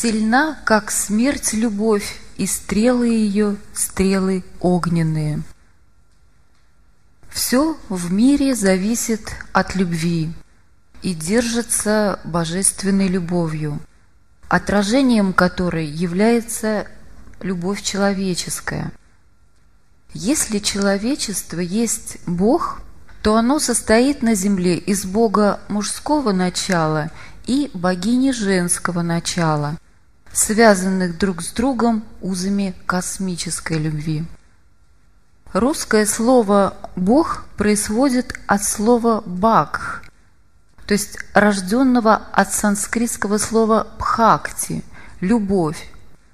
Сильна, как смерть, любовь, и стрелы ее — стрелы огненные. Все в мире зависит от любви и держится божественной любовью, отражением которой является любовь человеческая. Если человечество есть Бог, то оно состоит на земле из Бога мужского начала и богини женского начала, связанных друг с другом узами космической любви. Русское слово «бог» происходит от слова «бхакх», то есть рожденного от санскритского слова «бхакти» – «любовь».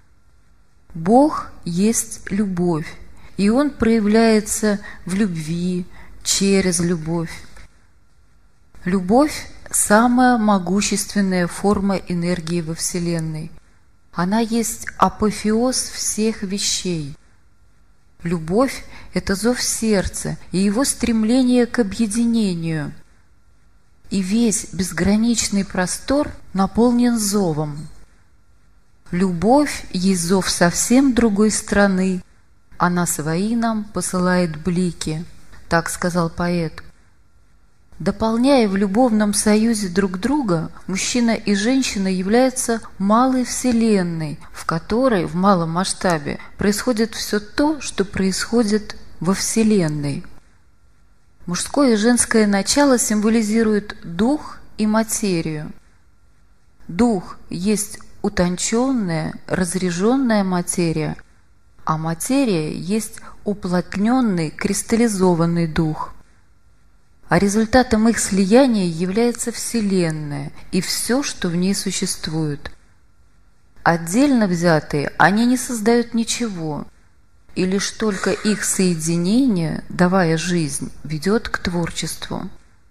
Бог есть любовь, и Он проявляется в любви, через любовь. Любовь – самая могущественная форма энергии во Вселенной. Она есть апофеоз всех вещей. Любовь – это зов сердца и его стремление к объединению. И весь безграничный простор наполнен зовом. Любовь есть зов совсем другой страны. Она свои нам посылает блики, так сказал поэт. Дополняя в любовном союзе друг друга, мужчина и женщина являются малой вселенной, в которой в малом масштабе происходит все то, что происходит во Вселенной. Мужское и женское начало символизирует дух и материю. Дух есть утонченная, разряженная материя, а материя есть уплотненный, кристаллизованный дух. А результатом их слияния является Вселенная и все, что в ней существует. Отдельно взятые они не создают ничего, и лишь только их соединение, давая жизнь, ведет к творчеству.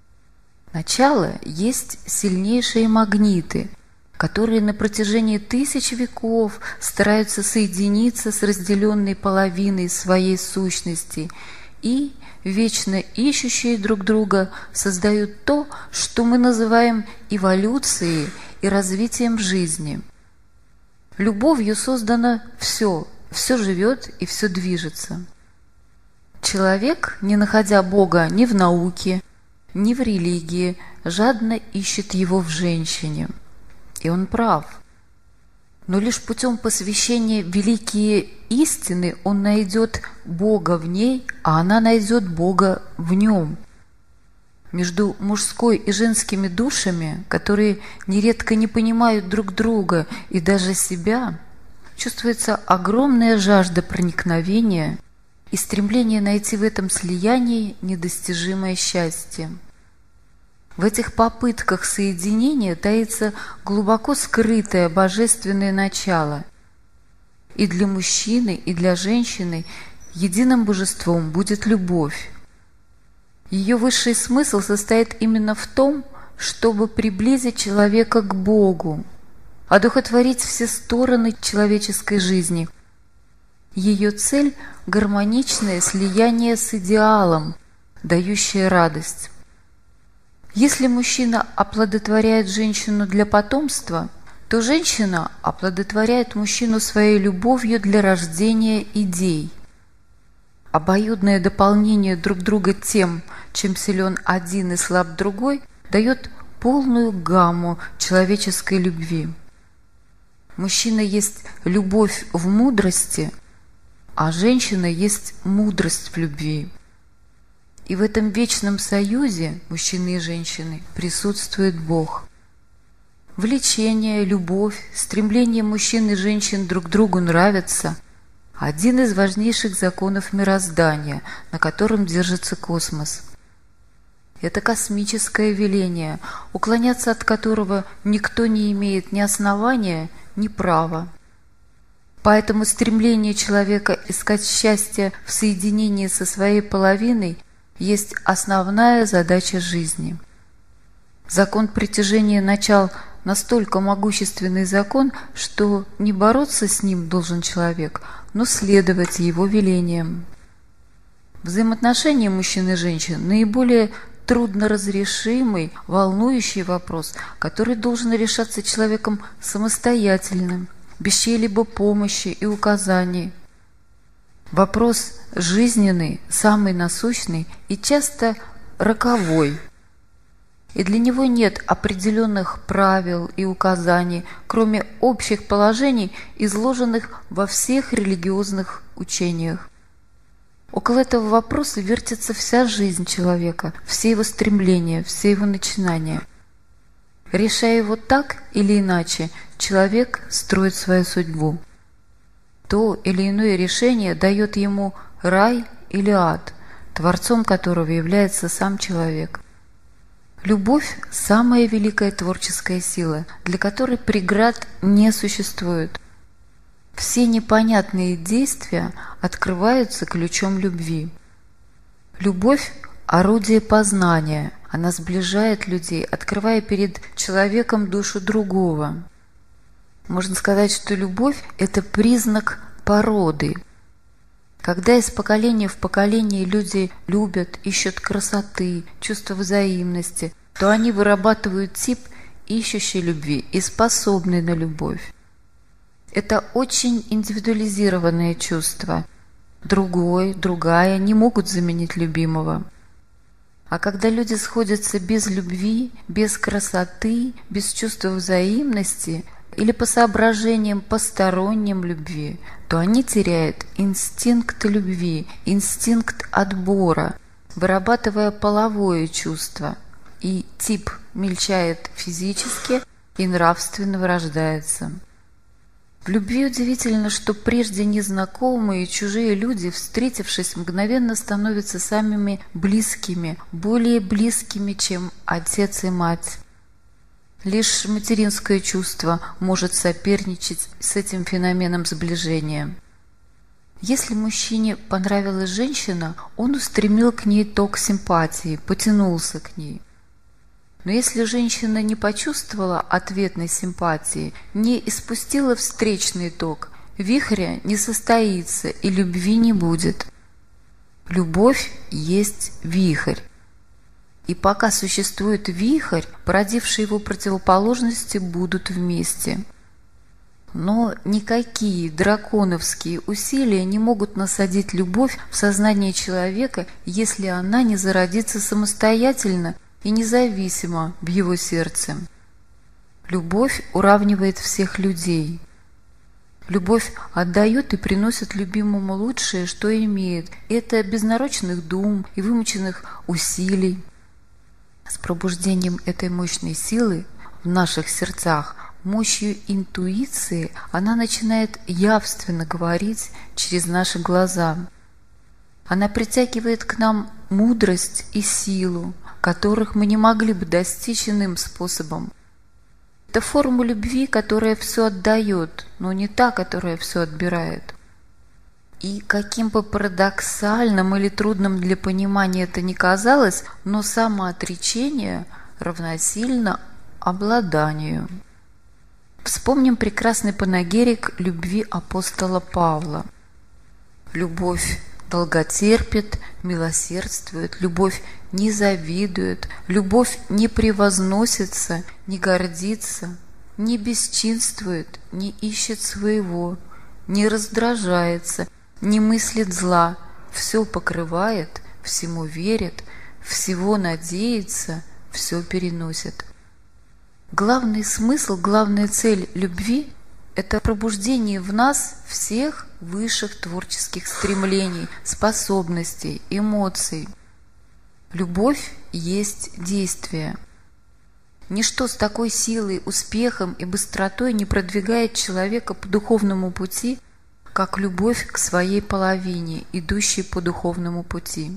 Начало есть сильнейшие магниты, которые на протяжении тысяч веков стараются соединиться с разделенной половиной своей сущности и, вечно ищущие друг друга, создают то, что мы называем эволюцией и развитием жизни. Любовью создано все живет и все движется. Человек, не находя Бога ни в науке, ни в религии, жадно ищет его в женщине. И он прав. Но лишь путем посвящения великие истины он найдет Бога в ней, а она найдет Бога в нем. Между мужской и женскими душами, которые нередко не понимают друг друга и даже себя, чувствуется огромная жажда проникновения и стремление найти в этом слиянии недостижимое счастье. В этих попытках соединения таится глубоко скрытое божественное начало. И для мужчины, и для женщины единым божеством будет любовь. Ее высший смысл состоит именно в том, чтобы приблизить человека к Богу, одухотворить все стороны человеческой жизни. Ее цель – гармоничное слияние с идеалом, дающее радость. Если мужчина оплодотворяет женщину для потомства, то женщина оплодотворяет мужчину своей любовью для рождения идей. Обоюдное дополнение друг друга тем, чем силен один и слаб другой, дает полную гамму человеческой любви. Мужчина есть любовь в мудрости, а женщина есть мудрость в любви. И в этом вечном союзе мужчины и женщины присутствует Бог. Влечение, любовь, стремление мужчин и женщин друг другу нравиться – один из важнейших законов мироздания, на котором держится космос. Это космическое веление, уклоняться от которого никто не имеет ни основания, ни права. Поэтому стремление человека искать счастье в соединении со своей половиной есть основная задача жизни. Закон притяжения начал настолько могущественный закон, что не бороться с ним должен человек, но следовать его велениям. Взаимоотношения мужчин и женщин наиболее трудноразрешимый, волнующий вопрос, который должен решаться человеком самостоятельным, без чьей-либо помощи и указаний. Вопрос жизненный, самый насущный и часто роковой. И для него нет определенных правил и указаний, кроме общих положений, изложенных во всех религиозных учениях. Около этого вопроса вертится вся жизнь человека, все его стремления, все его начинания. Решая его так или иначе, человек строит свою судьбу. То или иное решение дает ему рай или ад, творцом которого является сам человек. Любовь – самая великая творческая сила, для которой преград не существует. Все непонятные действия открываются ключом любви. Любовь – орудие познания, она сближает людей, открывая перед человеком душу другого. Можно сказать, что любовь – это признак породы. Когда из поколения в поколение люди любят, ищут красоты, чувства взаимности, то они вырабатывают тип ищущей любви и способной на любовь. Это очень индивидуализированное чувство. Другой, другая не могут заменить любимого. А когда люди сходятся без любви, без красоты, без чувства взаимности или по соображениям посторонним любви, то они теряют инстинкт любви, инстинкт отбора, вырабатывая половое чувство, и тип мельчает физически и нравственно вырождается. В любви удивительно, что прежде незнакомые чужие люди, встретившись, мгновенно становятся самыми близкими, более близкими, чем отец и мать. Лишь материнское чувство может соперничать с этим феноменом сближения. Если мужчине понравилась женщина, он устремил к ней ток симпатии, потянулся к ней. Но если женщина не почувствовала ответной симпатии, не испустила встречный ток, вихря не состоится и любви не будет. Любовь есть вихрь. И пока существует вихрь, породившие его противоположности будут вместе. Но никакие драконовские усилия не могут насадить любовь в сознание человека, если она не зародится самостоятельно и независимо в его сердце. Любовь уравнивает всех людей. Любовь отдает и приносит любимому лучшее, что имеет. Это без нарочных дум и вымученных усилий. С пробуждением этой мощной силы в наших сердцах, мощью интуиции, она начинает явственно говорить через наши глаза. Она притягивает к нам мудрость и силу, которых мы не могли бы достичь иным способом. Это форма любви, которая все отдает, но не та, которая все отбирает. И каким бы парадоксальным или трудным для понимания это ни казалось, но самоотречение равносильно обладанию. Вспомним прекрасный панегирик любви апостола Павла. Любовь долготерпит, милосердствует, любовь не завидует, любовь не превозносится, не гордится, не бесчинствует, не ищет своего, не раздражается, не мыслит зла, все покрывает, всему верит, всего надеется, все переносит. Главный смысл, главная цель любви – это пробуждение в нас всех высших творческих стремлений, способностей, эмоций. Любовь есть действие. Ничто с такой силой, успехом и быстротой не продвигает человека по духовному пути, как любовь к своей половине, идущей по духовному пути.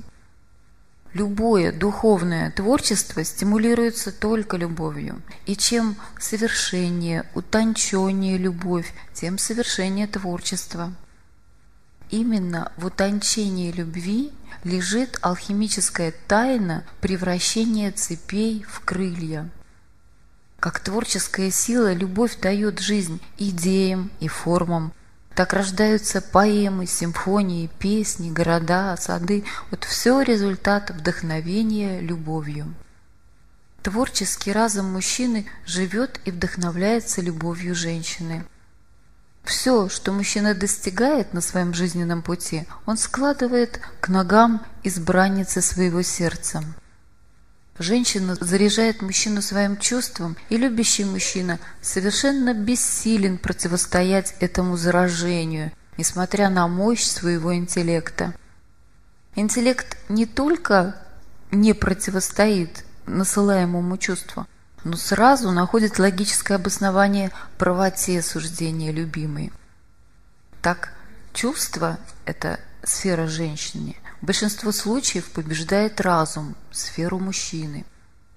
Любое духовное творчество стимулируется только любовью. И чем совершеннее, утонченнее любовь, тем совершеннее творчество. Именно в утончении любви лежит алхимическая тайна превращения цепей в крылья. Как творческая сила, любовь дает жизнь идеям и формам, Так рождаются поэмы, симфонии, песни, города, сады. Вот все результат вдохновения любовью. Творческий разум мужчины живет и вдохновляется любовью женщины. Все, что мужчина достигает на своем жизненном пути, он складывает к ногам избранницы своего сердца. Женщина заряжает мужчину своим чувством, и любящий мужчина совершенно бессилен противостоять этому заражению, несмотря на мощь своего интеллекта. Интеллект не только не противостоит насылаемому чувству, но сразу находит логическое обоснование правоте суждения любимой. Так, чувство – это сфера женщины. В большинстве случаев побеждает разум, сферу мужчины.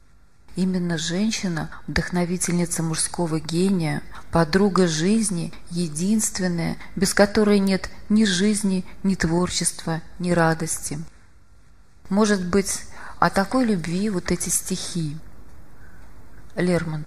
Именно женщина – вдохновительница мужского гения, подруга жизни, единственная, без которой нет ни жизни, ни творчества, ни радости. Может быть, о такой любви вот эти стихи. Лермонтов.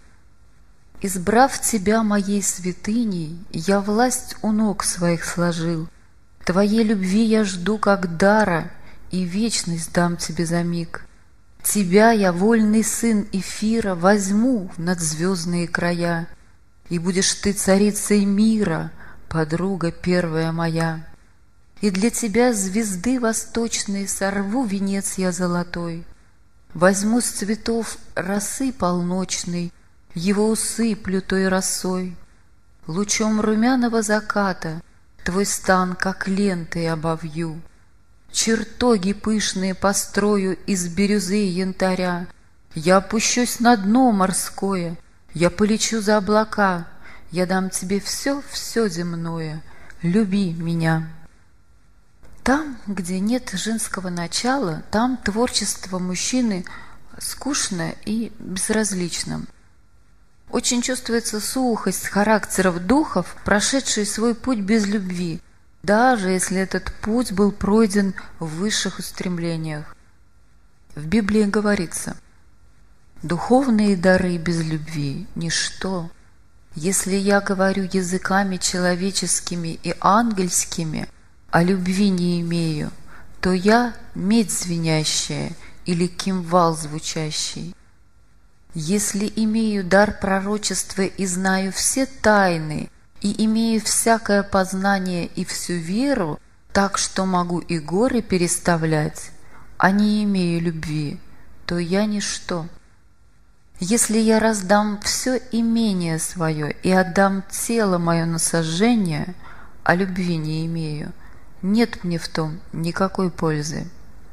«Избрав тебя моей святыней, я власть у ног своих сложил. Твоей любви я жду как дара, и вечность дам тебе за миг. Тебя я, вольный сын эфира, возьму в надзвездные края, и будешь ты царицей мира, подруга первая моя. И для тебя звезды восточные сорву венец я золотой. Возьму с цветов росы полночной, его усыплю той росой. Лучом румяного заката твой стан, как лентой, обовью. Чертоги пышные построю из бирюзы и янтаря. Я опущусь на дно морское, я полечу за облака. Я дам тебе все, все земное, люби меня». Там, где нет женского начала, там творчество мужчины скучно и безразлично. Очень чувствуется сухость характеров духов, прошедшие свой путь без любви, даже если этот путь был пройден в высших устремлениях. В Библии говорится: «Духовные дары без любви – ничто. Если я говорю языками человеческими и ангельскими, а любви не имею, то я медь звенящая или кимвал звучащий. Если имею дар пророчества и знаю все тайны, и имею всякое познание и всю веру, так что могу и горы переставлять, а не имею любви, то я ничто. Если я раздам все имение свое и отдам тело мое на сожжение, а любви не имею, нет мне в том никакой пользы».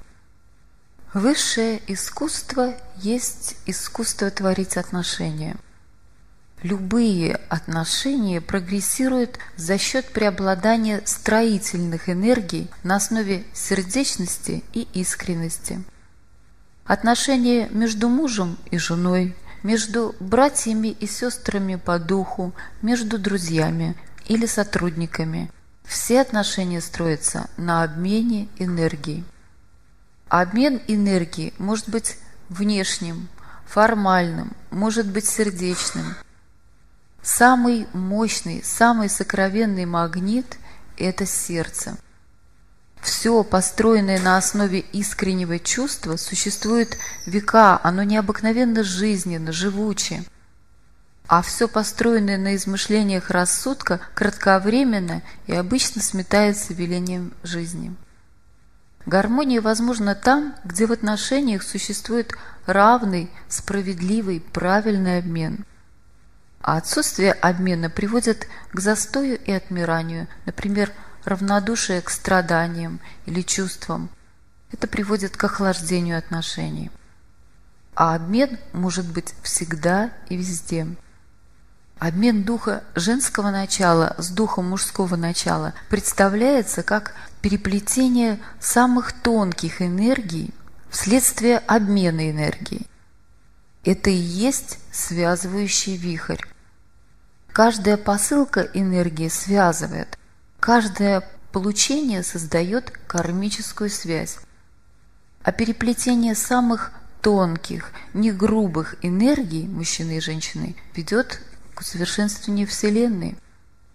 Высшее искусство есть искусство творить отношения. Любые отношения прогрессируют за счет преобладания строительных энергий на основе сердечности и искренности. Отношения между мужем и женой, между братьями и сестрами по духу, между друзьями или сотрудниками – все отношения строятся на обмене энергии. Обмен энергии может быть внешним, формальным, может быть сердечным. Самый мощный, самый сокровенный магнит – это сердце. Все, построенное на основе искреннего чувства, существует века, оно необыкновенно жизненно, живуче. А все построенное на измышлениях рассудка кратковременно и обычно сметается велением жизни. Гармония возможна там, где в отношениях существует равный, справедливый, правильный обмен. А отсутствие обмена приводит к застою и отмиранию, например, равнодушие к страданиям или чувствам. Это приводит к охлаждению отношений. А обмен может быть всегда и везде. Обмен духа женского начала с духом мужского начала представляется как переплетение самых тонких энергий вследствие обмена энергии. Это и есть связывающий вихрь. Каждая посылка энергии связывает, каждое получение создает кармическую связь. А переплетение самых тонких, не грубых энергий мужчины и женщины ведет к усовершенствованию Вселенной.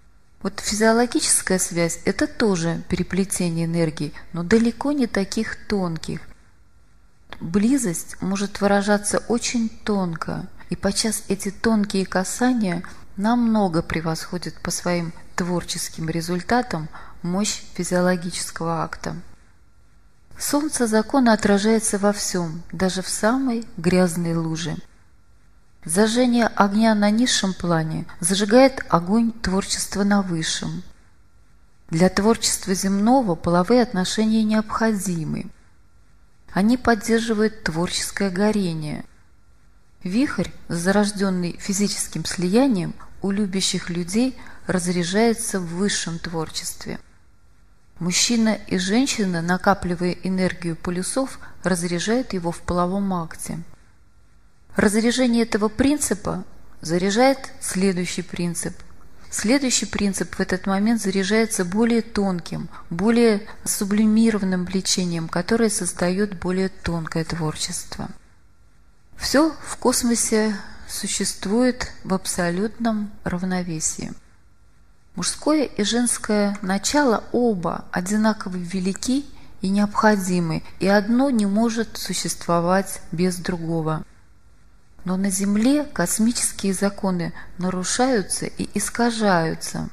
Вот физиологическая связь – это тоже переплетение энергий, но далеко не таких тонких. Близость может выражаться очень тонко, и подчас эти тонкие касания намного превосходят по своим творческим результатам мощь физиологического акта. Солнце закона отражается во всем, даже в самой грязной луже. Зажжение огня на низшем плане зажигает огонь творчества на высшем. Для творчества земного половые отношения необходимы. Они поддерживают творческое горение. Вихрь, зарожденный физическим слиянием, у любящих людей разряжается в высшем творчестве. Мужчина и женщина, накапливая энергию полюсов, разряжают его в половом акте. Разряжение этого принципа заряжает следующий принцип. Следующий принцип в этот момент заряжается более тонким, более сублимированным влечением, которое создает более тонкое творчество. Все в космосе существует в абсолютном равновесии. Мужское и женское начало оба одинаково велики и необходимы, и одно не может существовать без другого. Но на Земле космические законы нарушаются и искажаются.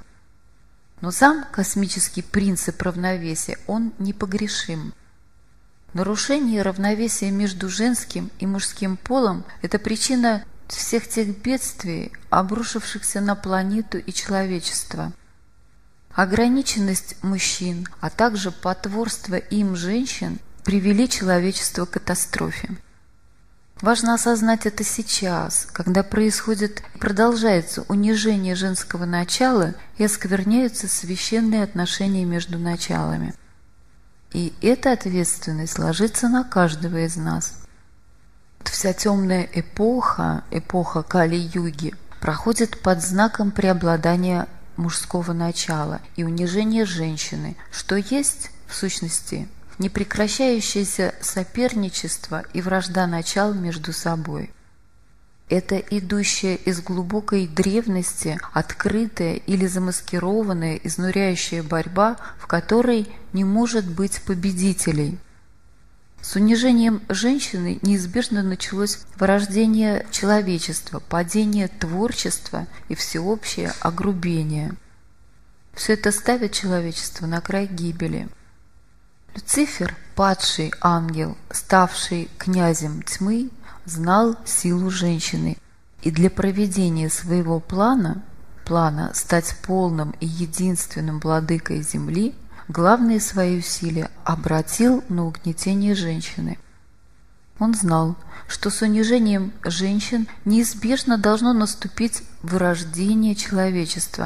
Но сам космический принцип равновесия, он непогрешим. Нарушение равновесия между женским и мужским полом – это причина всех тех бедствий, обрушившихся на планету и человечество. Ограниченность мужчин, а также потворство им женщин привели человечество к катастрофе. Важно осознать это сейчас, когда происходит и продолжается унижение женского начала и оскверняются священные отношения между началами. И эта ответственность ложится на каждого из нас. Вся темная эпоха, эпоха Кали-юги, проходит под знаком преобладания мужского начала и унижения женщины, что есть, в сущности, непрекращающееся соперничество и вражда начал между собой. Это идущая из глубокой древности, открытая или замаскированная, изнуряющая борьба, в которой не может быть победителей. С унижением женщины неизбежно началось вырождение человечества, падение творчества и всеобщее огрубение. Все это ставит человечество на край гибели. Люцифер, падший ангел, ставший князем тьмы, знал силу женщины, и для проведения своего плана стать полным и единственным владыкой земли, главные свои усилия обратил на угнетение женщины. Он знал, что с унижением женщин неизбежно должно наступить вырождение человечества.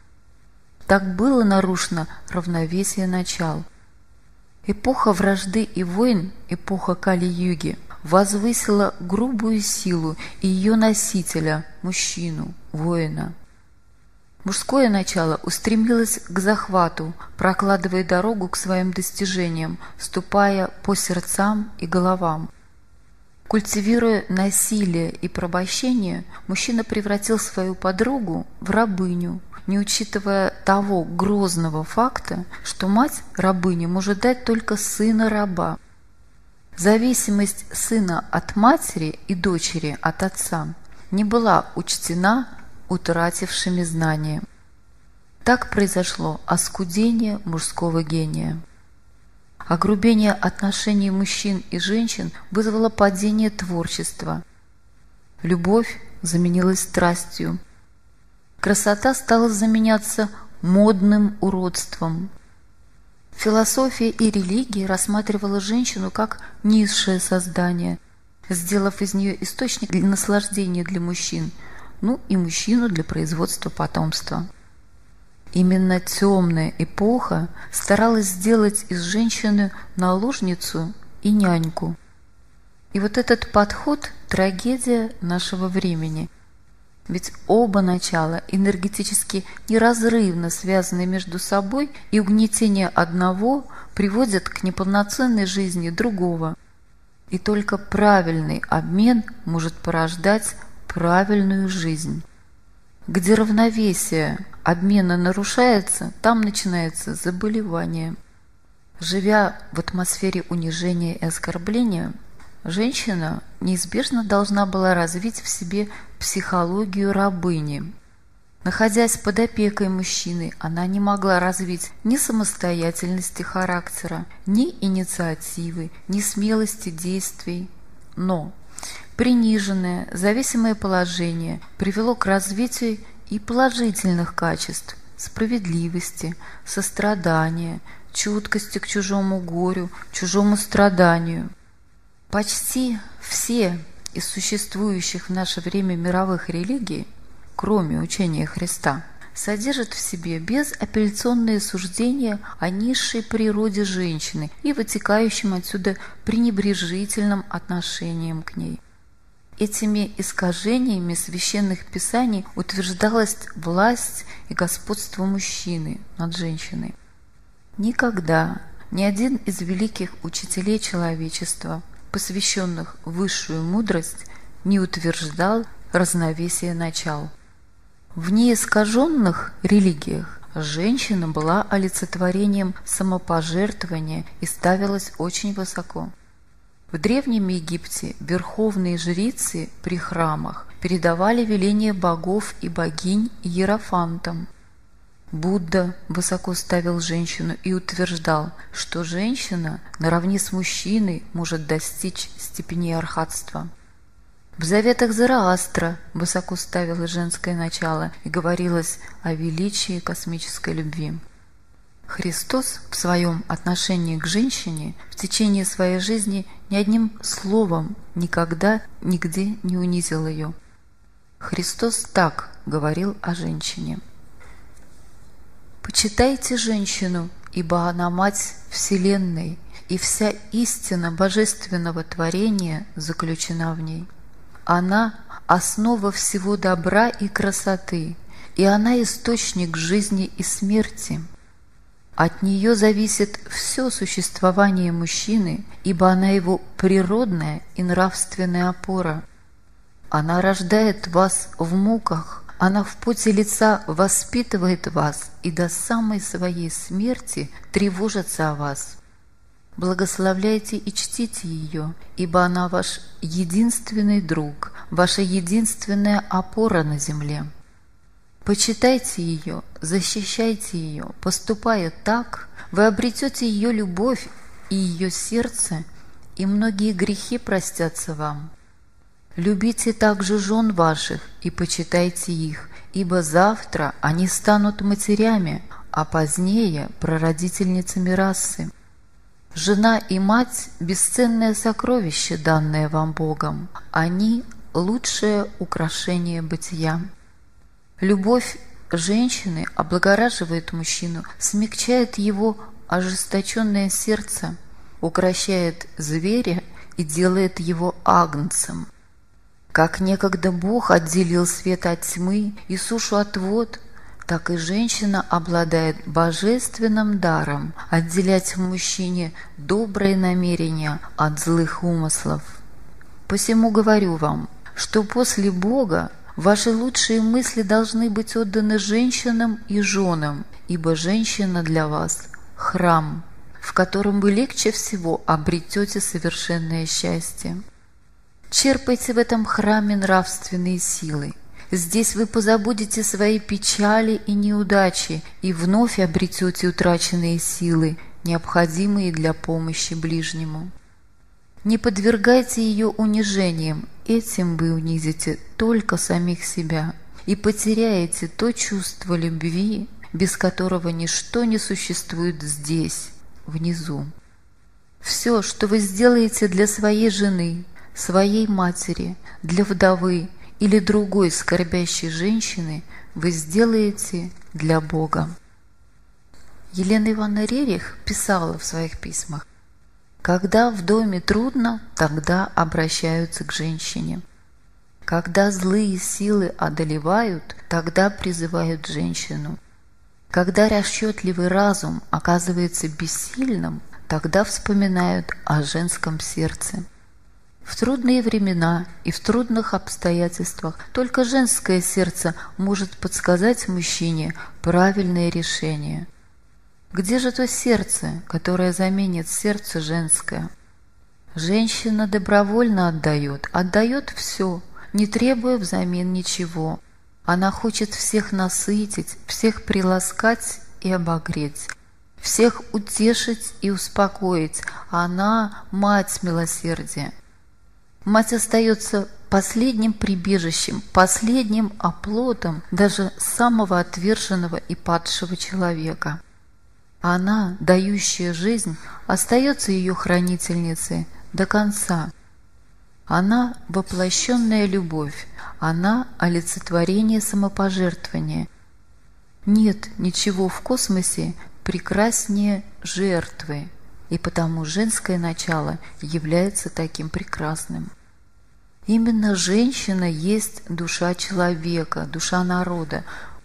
Так было нарушено равновесие начал. Эпоха вражды и войн, эпоха Кали-юги, возвысила грубую силу и ее носителя, мужчину, воина. Мужское начало устремилось к захвату, прокладывая дорогу к своим достижениям, ступая по сердцам и головам. Культивируя насилие и порабощение, мужчина превратил свою подругу в рабыню, не учитывая того грозного факта, что мать-рабыня может дать только сына раба. Зависимость сына от матери и дочери от отца не была учтена утратившими знания. Так произошло оскудение мужского гения. Огрубение отношений мужчин и женщин вызвало падение творчества. Любовь заменилась страстью. Красота стала заменяться модным уродством. Философия и религия рассматривала женщину как низшее создание, сделав из нее источник наслаждения для мужчин, и мужчину для производства потомства. Именно темная эпоха старалась сделать из женщины наложницу и няньку. И вот этот подход – трагедия нашего времени. Ведь оба начала энергетически неразрывно связаны между собой, и угнетение одного приводит к неполноценной жизни другого. И только правильный обмен может порождать правильную жизнь. где равновесие обмена нарушается, там начинается заболевание. Живя в атмосфере унижения и оскорбления, женщина неизбежно должна была развить в себе психологию рабыни. Находясь под опекой мужчины, она не могла развить ни самостоятельности характера, ни инициативы, ни смелости действий. Но приниженное, зависимое положение привело к развитию и положительных качеств – справедливости, сострадания, чуткости к чужому горю, чужому страданию. Почти все из существующих в наше время мировых религий, кроме учения Христа, содержат в себе безапелляционные суждения о низшей природе женщины и вытекающем отсюда пренебрежительном отношением к ней. Этими искажениями священных писаний утверждалась власть и господство мужчины над женщиной. Никогда ни один из великих учителей человечества, посвященных в высшую мудрость, не утверждал разновесие начал. В неискаженных религиях женщина была олицетворением самопожертвования и ставилась очень высоко. В Древнем Египте верховные жрицы при храмах передавали веления богов и богинь иерофантам. Будда высоко ставил женщину и утверждал, что женщина наравне с мужчиной может достичь степени архатства. В заветах Зороастра высоко ставилось женское начало и говорилось о величии космической любви. Христос в своем отношении к женщине в течение своей жизни ни одним словом никогда нигде не унизил ее. Христос так говорил о женщине: «Почитайте женщину, ибо она мать Вселенной, и вся истина божественного творения заключена в ней. Она – основа всего добра и красоты, и она – источник жизни и смерти. От нее зависит все существование мужчины, ибо она его природная и нравственная опора. Она рождает вас в муках, она в поте лица воспитывает вас и до самой своей смерти тревожится о вас. Благословляйте и чтите ее, ибо она ваш единственный друг, ваша единственная опора на земле. Почитайте ее, защищайте ее, поступая так, вы обретете ее любовь и ее сердце, и многие грехи простятся вам. Любите также жен ваших и почитайте их, ибо завтра они станут матерями, а позднее прародительницами расы. Жена и мать – бесценное сокровище, данное вам Богом. Они – лучшее украшение бытия. Любовь женщины облагораживает мужчину, смягчает его ожесточенное сердце, укрощает зверя и делает его агнцем. Как некогда Бог отделил свет от тьмы и сушу от вод, так и женщина обладает божественным даром отделять в мужчине добрые намерения от злых умыслов. Посему говорю вам, что после Бога ваши лучшие мысли должны быть отданы женщинам и женам, ибо женщина для вас – храм, в котором вы легче всего обретете совершенное счастье. Черпайте в этом храме нравственные силы. Здесь вы позабудете свои печали и неудачи и вновь обретете утраченные силы, необходимые для помощи ближнему. Не подвергайте ее унижениям, этим вы унизите только самих себя и потеряете то чувство любви, без которого ничто не существует здесь, внизу. Все, что вы сделаете для своей жены, своей матери, для вдовы или другой скорбящей женщины, вы сделаете для Бога. Елена Ивановна Рерих писала в своих письмах: «Когда в доме трудно, тогда обращаются к женщине. Когда злые силы одолевают, тогда призывают женщину. Когда расчетливый разум оказывается бессильным, тогда вспоминают о женском сердце. В трудные времена и в трудных обстоятельствах только женское сердце может подсказать мужчине правильное решение. Где же то сердце, которое заменит сердце женское? Женщина добровольно отдает все, не требуя взамен ничего. Она хочет всех насытить, всех приласкать и обогреть, всех утешить и успокоить. Она – мать милосердия. Мать остается последним прибежищем, последним оплотом даже самого отверженного и падшего человека. Она, дающая жизнь, остается ее хранительницей до конца. Она – воплощенная любовь, она – олицетворение самопожертвования. Нет ничего в космосе прекраснее жертвы, и потому женское начало является таким прекрасным. Именно женщина есть душа человека, душа народа.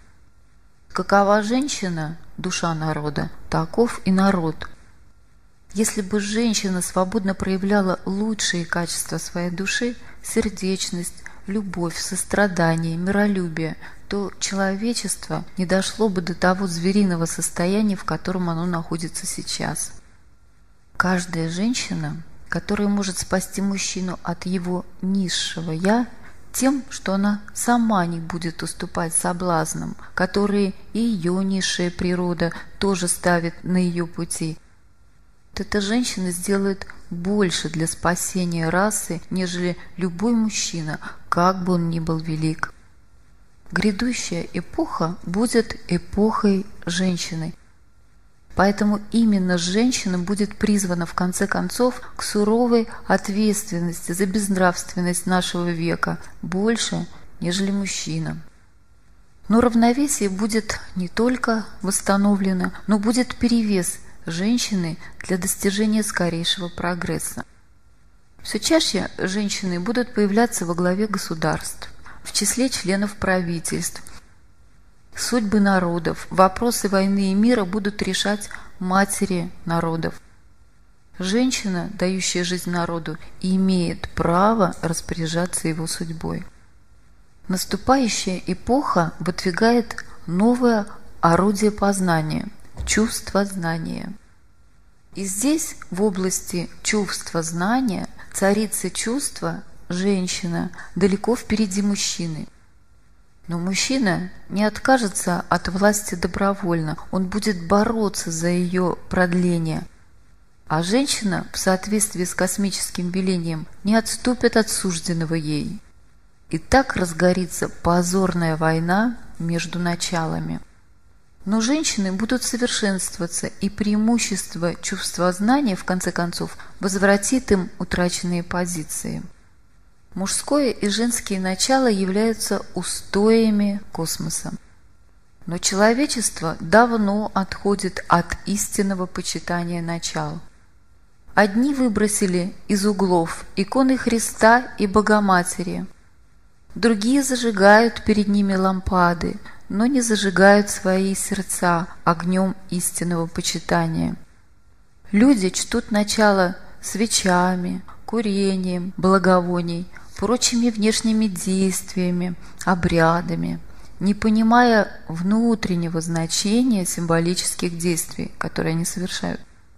Какова женщина, душа народа, таков и народ. Если бы женщина свободно проявляла лучшие качества своей души, сердечность, любовь, сострадание, миролюбие, то человечество не дошло бы до того звериного состояния, в котором оно находится сейчас. Каждая женщина, которая может спасти мужчину от его низшего «я», тем, что она сама не будет уступать соблазнам, которые и ее низшая природа тоже ставит на ее пути. Эта женщина сделает больше для спасения расы, нежели любой мужчина, как бы он ни был велик. Грядущая эпоха будет эпохой женщины. Поэтому именно женщина будет призвана в конце концов к суровой ответственности за безнравственность нашего века больше, нежели мужчина. Но равновесие будет не только восстановлено, но будет перевес женщины для достижения скорейшего прогресса. Все чаще женщины будут появляться во главе государств, в числе членов правительств. Судьбы народов, вопросы войны и мира будут решать матери народов. Женщина, дающая жизнь народу, имеет право распоряжаться его судьбой. Наступающая эпоха выдвигает новое орудие познания – чувство знания. И здесь, в области чувства знания, царица чувства, женщина, далеко впереди мужчины. Но мужчина не откажется от власти добровольно, он будет бороться за ее продление. А женщина, в соответствии с космическим велением, не отступит от сужденного ей. И так разгорится позорная война между началами. Но женщины будут совершенствоваться, и преимущество чувствознания, в конце концов, возвратит им утраченные позиции. Мужское и женские начала являются устоями космоса. Но человечество давно отходит от истинного почитания начал. Одни выбросили из углов иконы Христа и Богоматери, другие зажигают перед ними лампады, но не зажигают свои сердца огнем истинного почитания. Люди чтут начало свечами, курением, благовоний, прочими внешними действиями, обрядами, не понимая внутреннего значения символических действий, которые они совершают.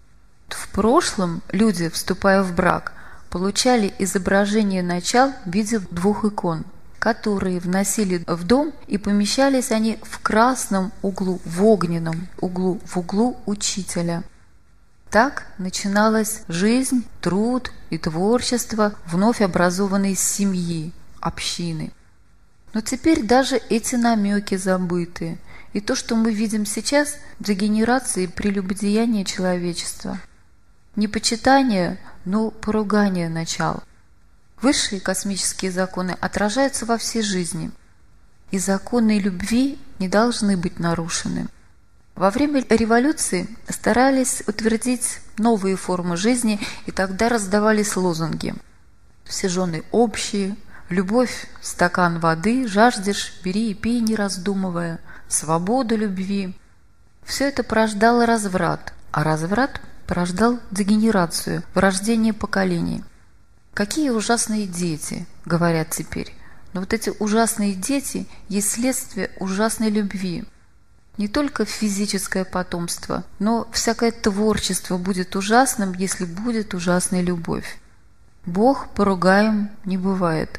В прошлом люди, вступая в брак, получали изображение начал в виде двух икон, которые вносили в дом, и помещались они в красном углу, в огненном углу, в углу учителя. Так начиналась жизнь, труд и творчество вновь образованной семьи, общины. Но теперь даже эти намеки забыты, и то, что мы видим сейчас, дегенерация и прелюбодеяние человечества. Не почитание, но поругание начал. Высшие космические законы отражаются во всей жизни, и законы любви не должны быть нарушены. Во время революции старались утвердить новые формы жизни, и тогда раздавались лозунги: «Все жены общие», «Любовь – стакан воды», «Жаждешь – бери и пей, не раздумывая», «Свобода любви». Все это порождало разврат, а разврат порождал дегенерацию, вырождение поколений. Какие ужасные дети, говорят теперь. Но вот эти ужасные дети есть следствие ужасной любви. Не только физическое потомство, но всякое творчество будет ужасным, если будет ужасная любовь. Бог поругаем не бывает.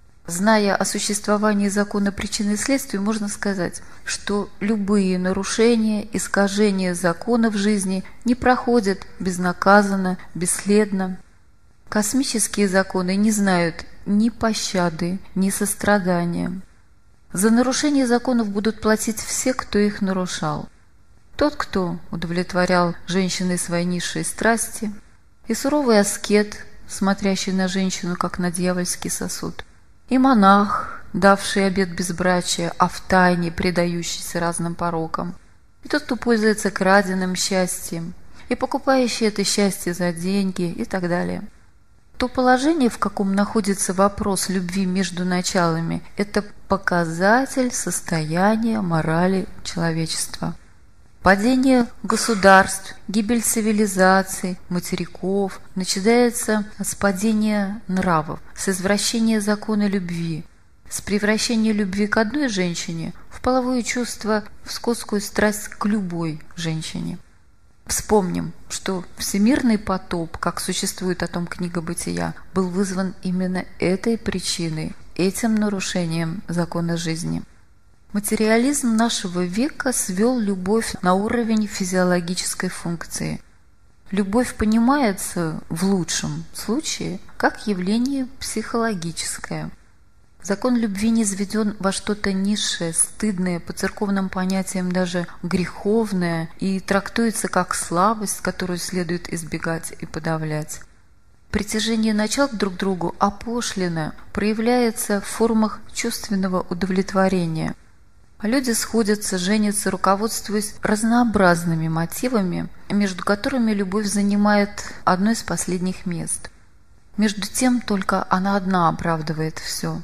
Зная о существовании закона причины и следствия, можно сказать, что любые нарушения, искажения закона в жизни не проходят безнаказанно, бесследно. Космические законы не знают ни пощады, ни сострадания. За нарушение законов будут платить все, кто их нарушал. Тот, кто удовлетворял женщиной свои низшие страсти, и суровый аскет, смотрящий на женщину, как на дьявольский сосуд, и монах, давший обет безбрачия, а втайне предающийся разным порокам, и тот, кто пользуется краденым счастьем, и покупающий это счастье за деньги и так далее. То положение, в каком находится вопрос любви между началами, это показатель состояния морали человечества. Падение государств, гибель цивилизаций, материков начинается с падения нравов, с извращения закона любви, с превращения любви к одной женщине в половое чувство, в скотскую страсть к любой женщине. Вспомним, что всемирный потоп, как существует о том книга Бытия, был вызван именно этой причиной, этим нарушением закона жизни. Материализм нашего века свел любовь на уровень физиологической функции. Любовь понимается в лучшем случае как явление психологическое. Закон любви низведен во что-то низшее, стыдное, по церковным понятиям даже греховное, и трактуется как слабость, которую следует избегать и подавлять. Притяжение начал друг к другу опошлено, проявляется в формах чувственного удовлетворения. Люди сходятся, женятся, руководствуясь разнообразными мотивами, между которыми любовь занимает одно из последних мест. Между тем, только она одна оправдывает все.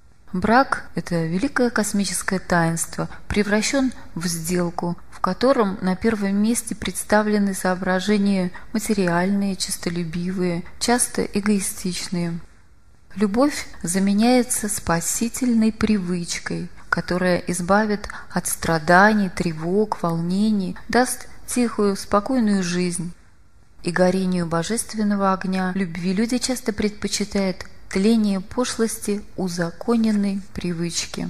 Брак – это великое космическое таинство, превращен в сделку, в котором на первом месте представлены соображения материальные, честолюбивые, часто эгоистичные. Любовь заменяется спасительной привычкой, которая избавит от страданий, тревог, волнений, даст тихую, спокойную жизнь. И горению божественного огня любви люди часто предпочитают тление пошлости узаконенной привычки.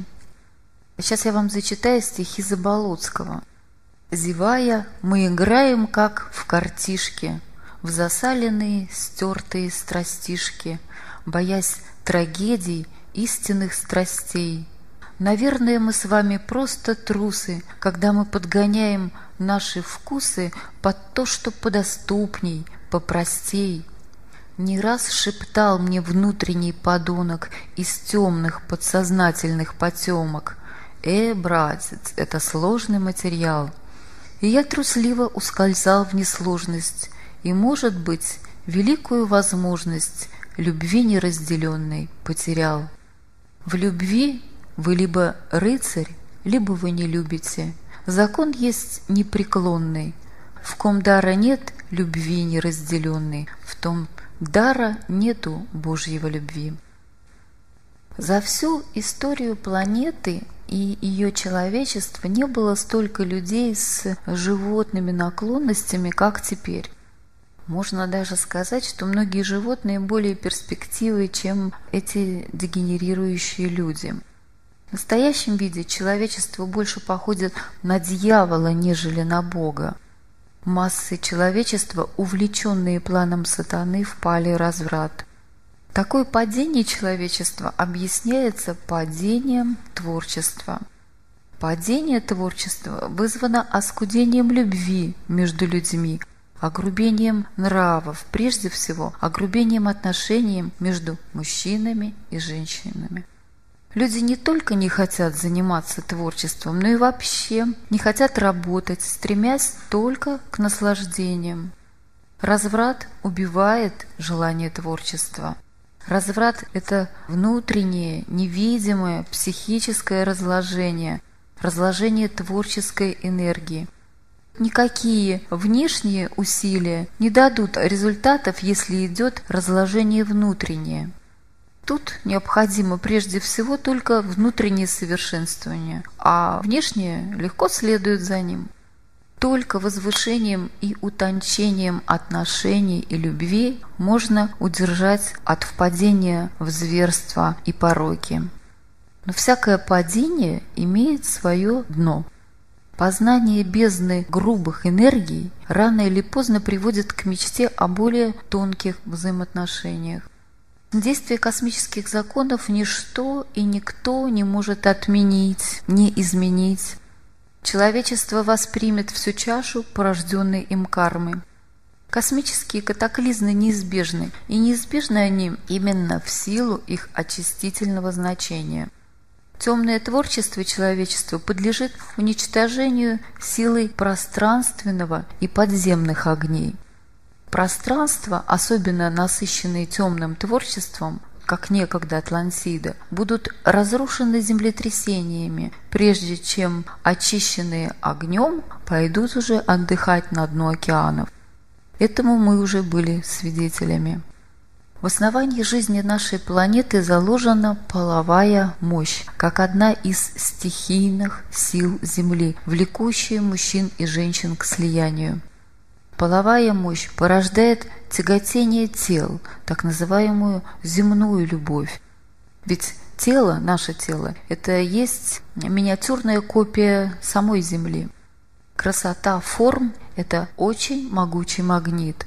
Сейчас я вам зачитаю стихи Заболоцкого. «Зевая, мы играем, как в картишке, в засаленные, стертые страстишки, боясь трагедий, истинных страстей. Наверное, мы с вами просто трусы, когда мы подгоняем наши вкусы под то, что подоступней, попростей. Не раз шептал мне внутренний подонок из темных подсознательных потемок: братец, это сложный материал. И я трусливо ускользал в несложность и, может быть, великую возможность любви неразделенной потерял. В любви вы либо рыцарь, либо вы не любите. Закон есть непреклонный. В ком дара нет любви неразделенной, в том дара нету Божьего любви». За всю историю планеты и ее человечества не было столько людей с животными наклонностями, как теперь. Можно даже сказать, что многие животные более перспективы, чем эти дегенерирующие люди. В настоящем виде человечество больше походит на дьявола, нежели на Бога. Массы человечества, увлеченные планом сатаны, впали в разврат. Такое падение человечества объясняется падением творчества. Падение творчества вызвано оскудением любви между людьми, огрубением нравов, прежде всего огрубением отношений между мужчинами и женщинами. Люди не только не хотят заниматься творчеством, но и вообще не хотят работать, стремясь только к наслаждениям. Разврат убивает желание творчества. Разврат – это внутреннее, невидимое, психическое разложение творческой энергии. Никакие внешние усилия не дадут результатов, если идет разложение внутреннее. Тут необходимо прежде всего только внутреннее совершенствование, а внешнее легко следует за ним. Только возвышением и утончением отношений и любви можно удержать от впадения в зверство и пороки. Но всякое падение имеет свое дно. Познание бездны грубых энергий рано или поздно приводит к мечте о более тонких взаимоотношениях. Действие космических законов ничто и никто не может отменить, не изменить. Человечество воспримет всю чашу порожденной им кармы. Космические катаклизмы неизбежны, и неизбежны они именно в силу их очистительного значения. Темное творчество человечества подлежит уничтожению силой пространственного и подземных огней. Пространства, особенно насыщенные темным творчеством, как некогда Атлантида, будут разрушены землетрясениями, прежде чем очищенные огнем пойдут уже отдыхать на дно океанов. Этому мы уже были свидетелями. В основании жизни нашей планеты заложена половая мощь, как одна из стихийных сил Земли, влекущая мужчин и женщин к слиянию. Половая мощь порождает тяготение тел, так называемую земную любовь. Ведь тело, наше тело, это есть миниатюрная копия самой Земли. Красота форм – это очень могучий магнит.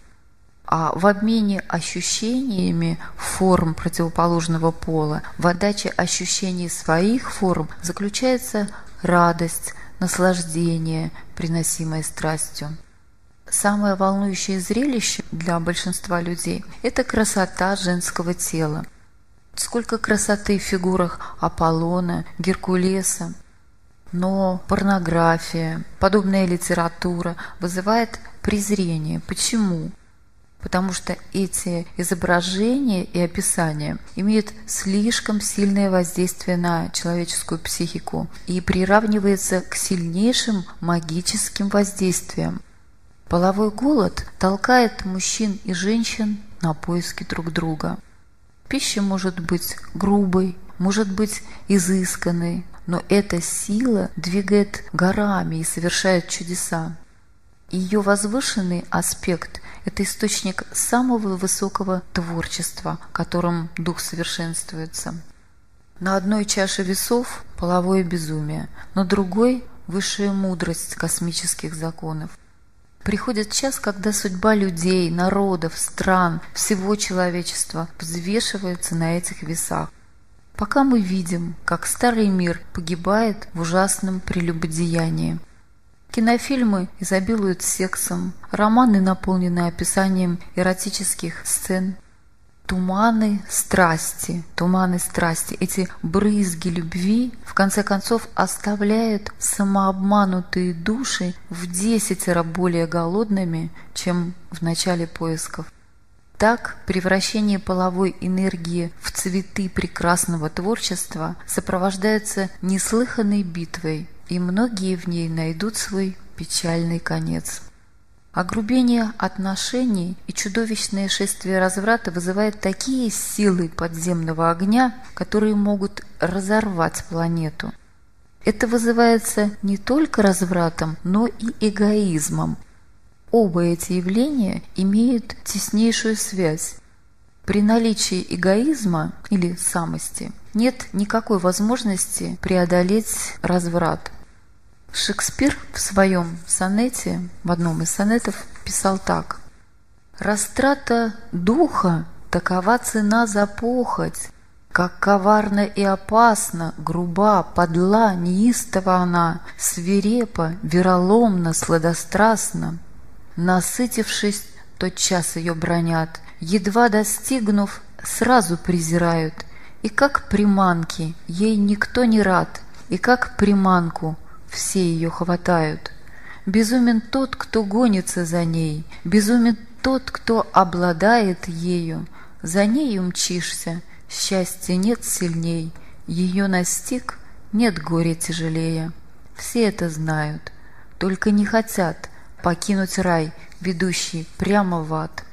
А в обмене ощущениями форм противоположного пола, в отдаче ощущений своих форм заключается радость, наслаждение, приносимое страстью. Самое волнующее зрелище для большинства людей – это красота женского тела. Сколько красоты в фигурах Аполлона, Геркулеса. Но порнография, подобная литература вызывает презрение. Почему? Потому что эти изображения и описания имеют слишком сильное воздействие на человеческую психику и приравниваются к сильнейшим магическим воздействиям. Половой голод толкает мужчин и женщин на поиски друг друга. Пища может быть грубой, может быть изысканной, но эта сила двигает горами и совершает чудеса. Ее возвышенный аспект – это источник самого высокого творчества, которым дух совершенствуется. На одной чаше весов – половое безумие, на другой – высшая мудрость космических законов. Приходит час, когда судьба людей, народов, стран, всего человечества взвешивается на этих весах. Пока мы видим, как старый мир погибает в ужасном прелюбодеянии. Кинофильмы изобилуют сексом, романы наполнены описанием эротических сцен. Туманы страсти, эти брызги любви, в конце концов, оставляют самообманутые души вдесятеро более голодными, чем в начале поисков. Так, превращение половой энергии в цветы прекрасного творчества сопровождается неслыханной битвой, и многие в ней найдут свой печальный конец. Огрубение отношений и чудовищное шествие разврата вызывает такие силы подземного огня, которые могут разорвать планету. Это вызывается не только развратом, но и эгоизмом. Оба эти явления имеют теснейшую связь. При наличии эгоизма или самости нет никакой возможности преодолеть разврат. Шекспир в своем сонете, в одном из сонетов, писал так: «Растрата духа – такова цена за похоть, как коварна и опасна, груба, подла, неистова она, свирепа, вероломна, сладострастна. Насытившись, тотчас ее бранят, едва достигнув, сразу презирают, и как приманки ей никто не рад, и как приманку все ее хватают. Безумен тот, кто гонится за ней, безумен тот, кто обладает ею. За нею мчишься, счастья нет сильней, ее настиг, нет горя тяжелее. Все это знают, только не хотят покинуть рай, ведущий прямо в ад.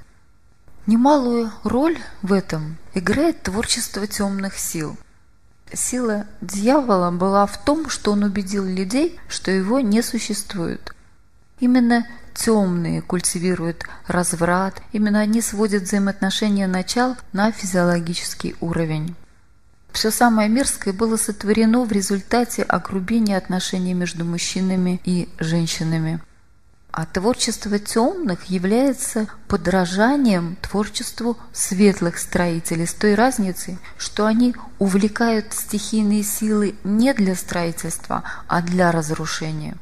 Немалую роль в этом играет творчество темных сил. Сила дьявола была в том, что он убедил людей, что его не существует. Именно темные культивируют разврат, именно они сводят взаимоотношения начал на физиологический уровень. Все самое мерзкое было сотворено в результате огрубения отношений между мужчинами и женщинами. А творчество темных является подражанием творчеству светлых строителей, с той разницей, что они увлекают стихийные силы не для строительства, а для разрушения.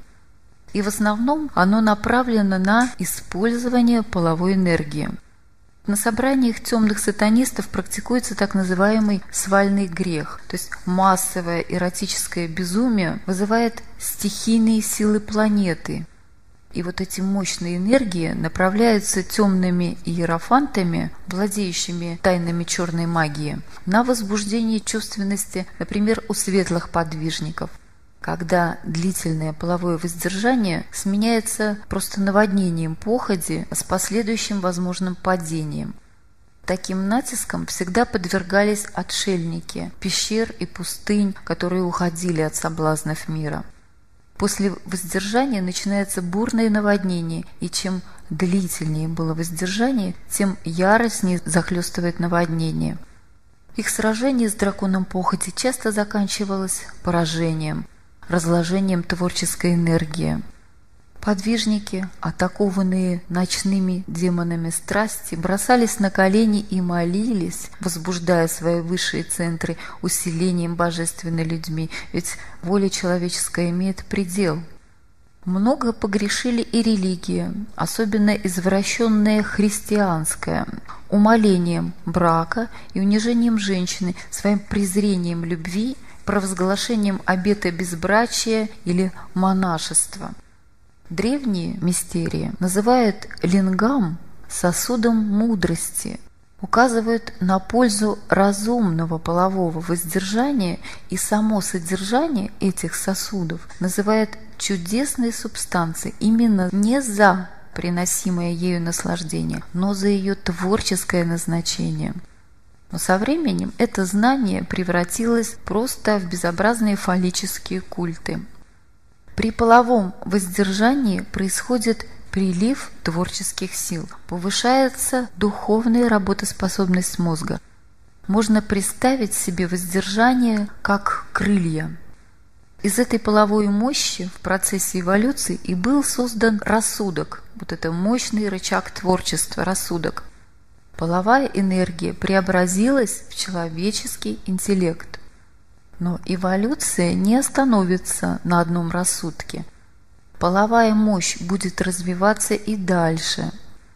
И в основном оно направлено на использование половой энергии. На собраниях темных сатанистов практикуется так называемый свальный грех, то есть массовое эротическое безумие вызывает стихийные силы планеты. И вот эти мощные энергии направляются темными иерофантами, владеющими тайнами черной магии, на возбуждение чувственности, например, у светлых подвижников, когда длительное половое воздержание сменяется просто наводнением походи с последующим возможным падением. Таким натиском всегда подвергались отшельники пещер и пустынь, которые уходили от соблазнов мира. После воздержания начинается бурное наводнение, и чем длительнее было воздержание, тем яростнее захлестывает наводнение. Их сражение с драконом похоти часто заканчивалось поражением, разложением творческой энергии. Подвижники, атакованные ночными демонами страсти, бросались на колени и молились, возбуждая свои высшие центры усилением божественной людьми, ведь воля человеческая имеет предел. Много погрешили и религия, особенно извращенная христианская, умалением брака и унижением женщины, своим презрением любви, провозглашением обета безбрачия или монашества. Древние мистерии называют лингам сосудом мудрости, указывают на пользу разумного полового воздержания, и само содержание этих сосудов называют чудесной субстанцией именно не за приносимое ею наслаждение, но за ее творческое назначение. Но со временем это знание превратилось просто в безобразные фаллические культы. При половом воздержании происходит прилив творческих сил, повышается духовная работоспособность мозга. Можно представить себе воздержание как крылья. Из этой половой мощи в процессе эволюции и был создан рассудок, вот это мощный рычаг творчества, рассудок. Половая энергия преобразилась в человеческий интеллект. Но эволюция не остановится на одном рассудке. Половая мощь будет развиваться и дальше.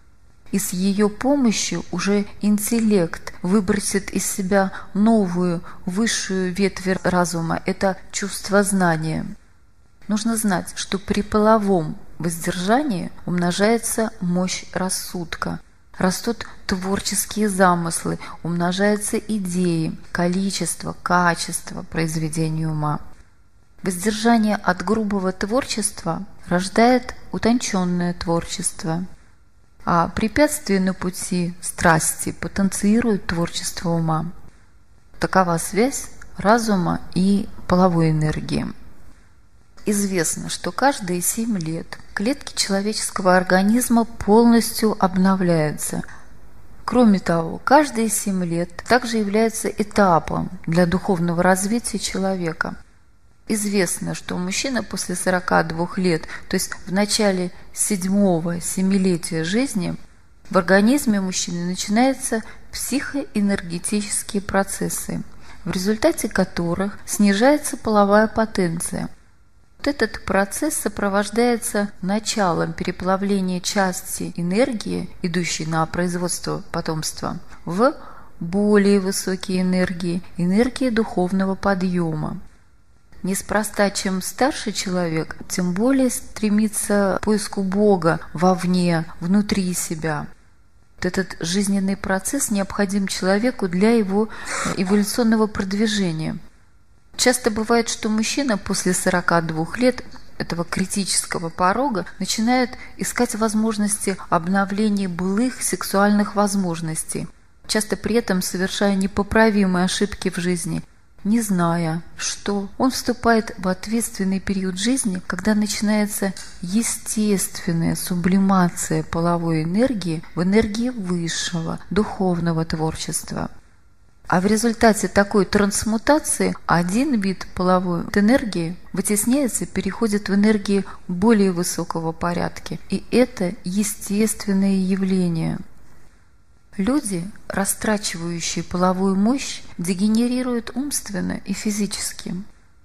И с ее помощью уже интеллект выбросит из себя новую, высшую ветвь разума – это чувство знания. Нужно знать, что при половом воздержании умножается мощь рассудка. Растут творческие замыслы, умножаются идеи, количество, качество произведения ума. Воздержание от грубого творчества рождает утонченное творчество, а препятствия на пути страсти потенцируют творчество ума. Такова связь разума и половой энергии. Известно, что каждые 7 лет клетки человеческого организма полностью обновляются. Кроме того, каждые 7 лет также является этапом для духовного развития человека. Известно, что мужчина после 42 лет, то есть в начале 7-го семилетия жизни, в организме мужчины начинаются психоэнергетические процессы, в результате которых снижается половая потенция. Вот этот процесс сопровождается началом переплавления части энергии, идущей на производство потомства, в более высокие энергии духовного подъема. Неспроста, чем старше человек, тем более стремится к поиску Бога вовне, внутри себя. Вот этот жизненный процесс необходим человеку для его эволюционного продвижения. Часто бывает, что мужчина после 42 лет этого критического порога начинают искать возможности обновления былых сексуальных возможностей, часто при этом совершая непоправимые ошибки в жизни, не зная, что он вступает в ответственный период жизни, когда начинается естественная сублимация половой энергии в энергии высшего духовного творчества. А в результате такой трансмутации один вид половой энергии вытесняется и переходит в энергии более высокого порядка. И это естественное явление. Люди, растрачивающие половую мощь, дегенерируют умственно и физически.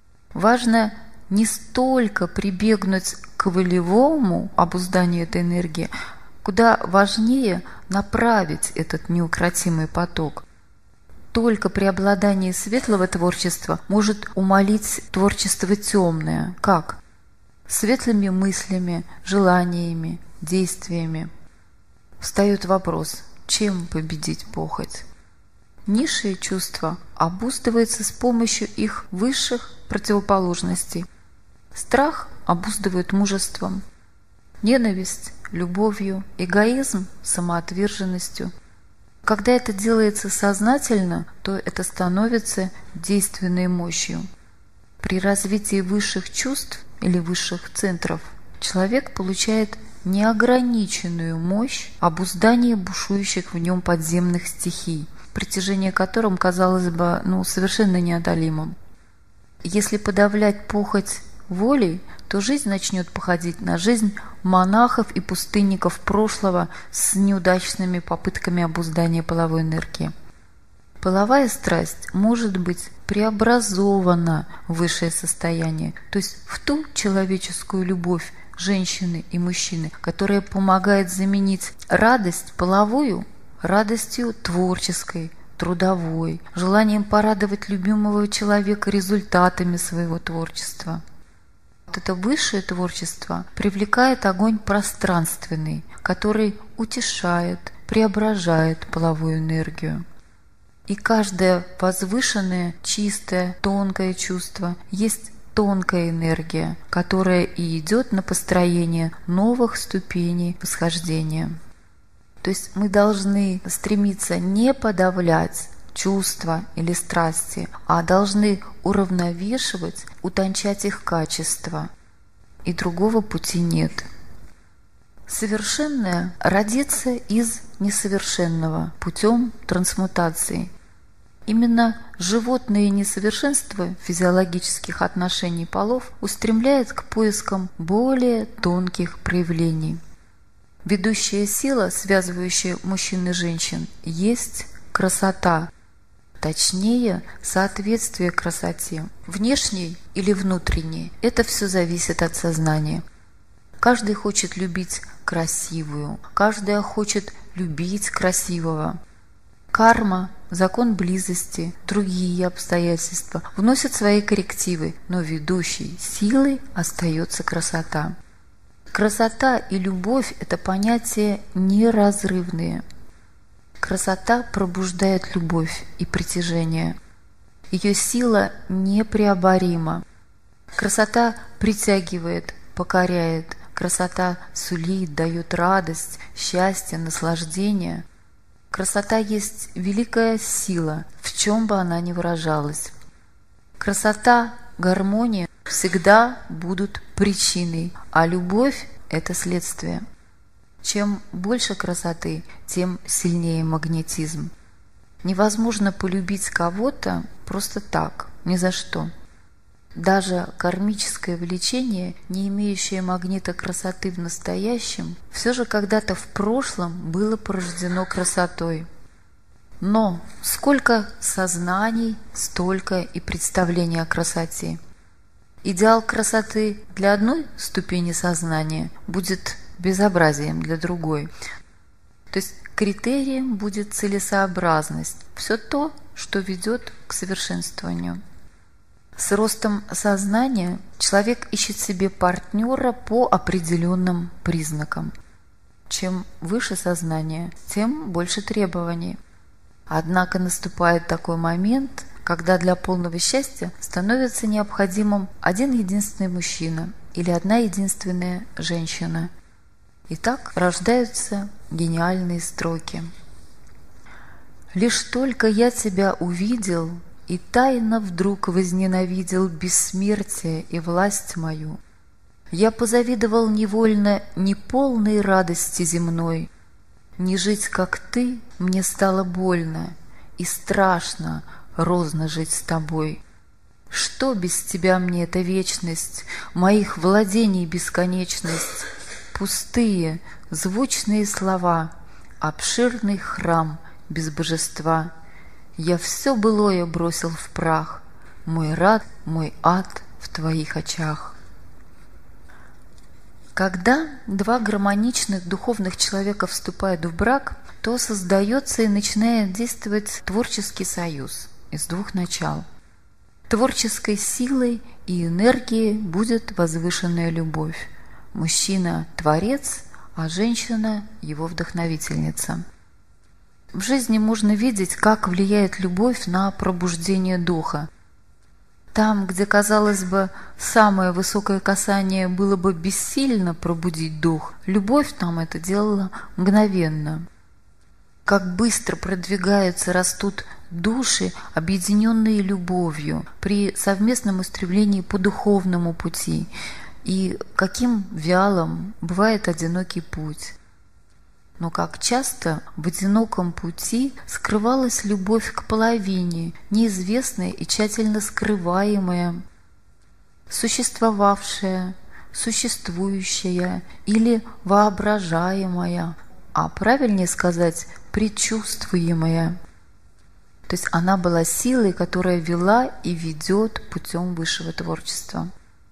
Важно не столько прибегнуть к волевому обузданию этой энергии, куда важнее направить этот неукротимый поток. Только преобладание светлого творчества может умолить творчество темное. Как? Светлыми мыслями, желаниями, действиями. Встает вопрос, чем победить похоть? Низшие чувства обуздываются с помощью их высших противоположностей. Страх обуздывает мужеством, ненависть – любовью, эгоизм – самоотверженностью. Когда это делается сознательно, то это становится действенной мощью. При развитии высших чувств или высших центров человек получает неограниченную мощь обуздания бушующих в нем подземных стихий, притяжение которым казалось бы совершенно неодолимым. Если подавлять похоть волей, то жизнь начнет походить на жизнь монахов и пустынников прошлого с неудачными попытками обуздания половой энергии. Половая страсть может быть преобразована в высшее состояние, то есть в ту человеческую любовь женщины и мужчины, которая помогает заменить радость половую радостью творческой, трудовой, желанием порадовать любимого человека результатами своего творчества. Вот это высшее творчество привлекает огонь пространственный, который утешает, преображает половую энергию. И каждое возвышенное, чистое, тонкое чувство есть тонкая энергия, которая и идет на построение новых ступеней восхождения. То есть мы должны стремиться не подавлять чувства или страсти, а должны уравновешивать, утончать их качество. И другого пути нет. Совершенное родится из несовершенного путем трансмутации. Именно животное несовершенство физиологических отношений полов устремляет к поискам более тонких проявлений. Ведущая сила, связывающая мужчин и женщин, есть красота, точнее, соответствие красоте, внешней или внутренней. Это все зависит от сознания. Каждый хочет любить красивую, каждая хочет любить красивого. Карма, закон близости, другие обстоятельства вносят свои коррективы, но ведущей силой остается красота. Красота и любовь – это понятия неразрывные. Красота пробуждает любовь и притяжение. Ее сила непреоборима. Красота притягивает, покоряет. Красота сулит, дает радость, счастье, наслаждение. Красота есть великая сила, в чем бы она ни выражалась. Красота, гармония всегда будут причиной, а любовь – это следствие. Чем больше красоты, тем сильнее магнетизм. Невозможно полюбить кого-то просто так, ни за что. Даже кармическое влечение, не имеющее магнита красоты в настоящем, все же когда-то в прошлом было порождено красотой. Но сколько сознаний, столько и представлений о красоте. Идеал красоты для одной ступени сознания будет безобразием для другой. То есть критерием будет целесообразность, все то, что ведет к совершенствованию. С ростом сознания человек ищет себе партнера по определенным признакам. Чем выше сознание, тем больше требований. Однако наступает такой момент, когда для полного счастья становится необходимым один единственный мужчина или одна единственная женщина. И так рождаются гениальные строки. «Лишь только я тебя увидел, и тайно вдруг возненавидел бессмертие и власть мою. Я позавидовал невольно неполной радости земной. Не жить, как ты, мне стало больно, и страшно розно жить с тобой. Что без тебя мне эта вечность, моих владений бесконечность? Пустые, звучные слова, обширный храм без божества. Я все былое бросил в прах, мой рад, мой ад в твоих очах». Когда два гармоничных духовных человека вступают в брак, то создается и начинает действовать творческий союз из двух начал. Творческой силой и энергией будет возвышенная любовь. Мужчина – творец, а женщина – его вдохновительница. В жизни можно видеть, как влияет любовь на пробуждение духа. Там, где, казалось бы, самое высокое касание было бы бессильно пробудить дух, любовь там это делала мгновенно. Как быстро продвигаются, растут души, объединенные любовью, при совместном устремлении по духовному пути, и каким вялым бывает одинокий путь. Но как часто в одиноком пути скрывалась любовь к половине, неизвестная и тщательно скрываемая, существовавшая, существующая или воображаемая, а правильнее сказать, предчувствуемая. То есть она была силой, которая вела и ведет путем высшего творчества.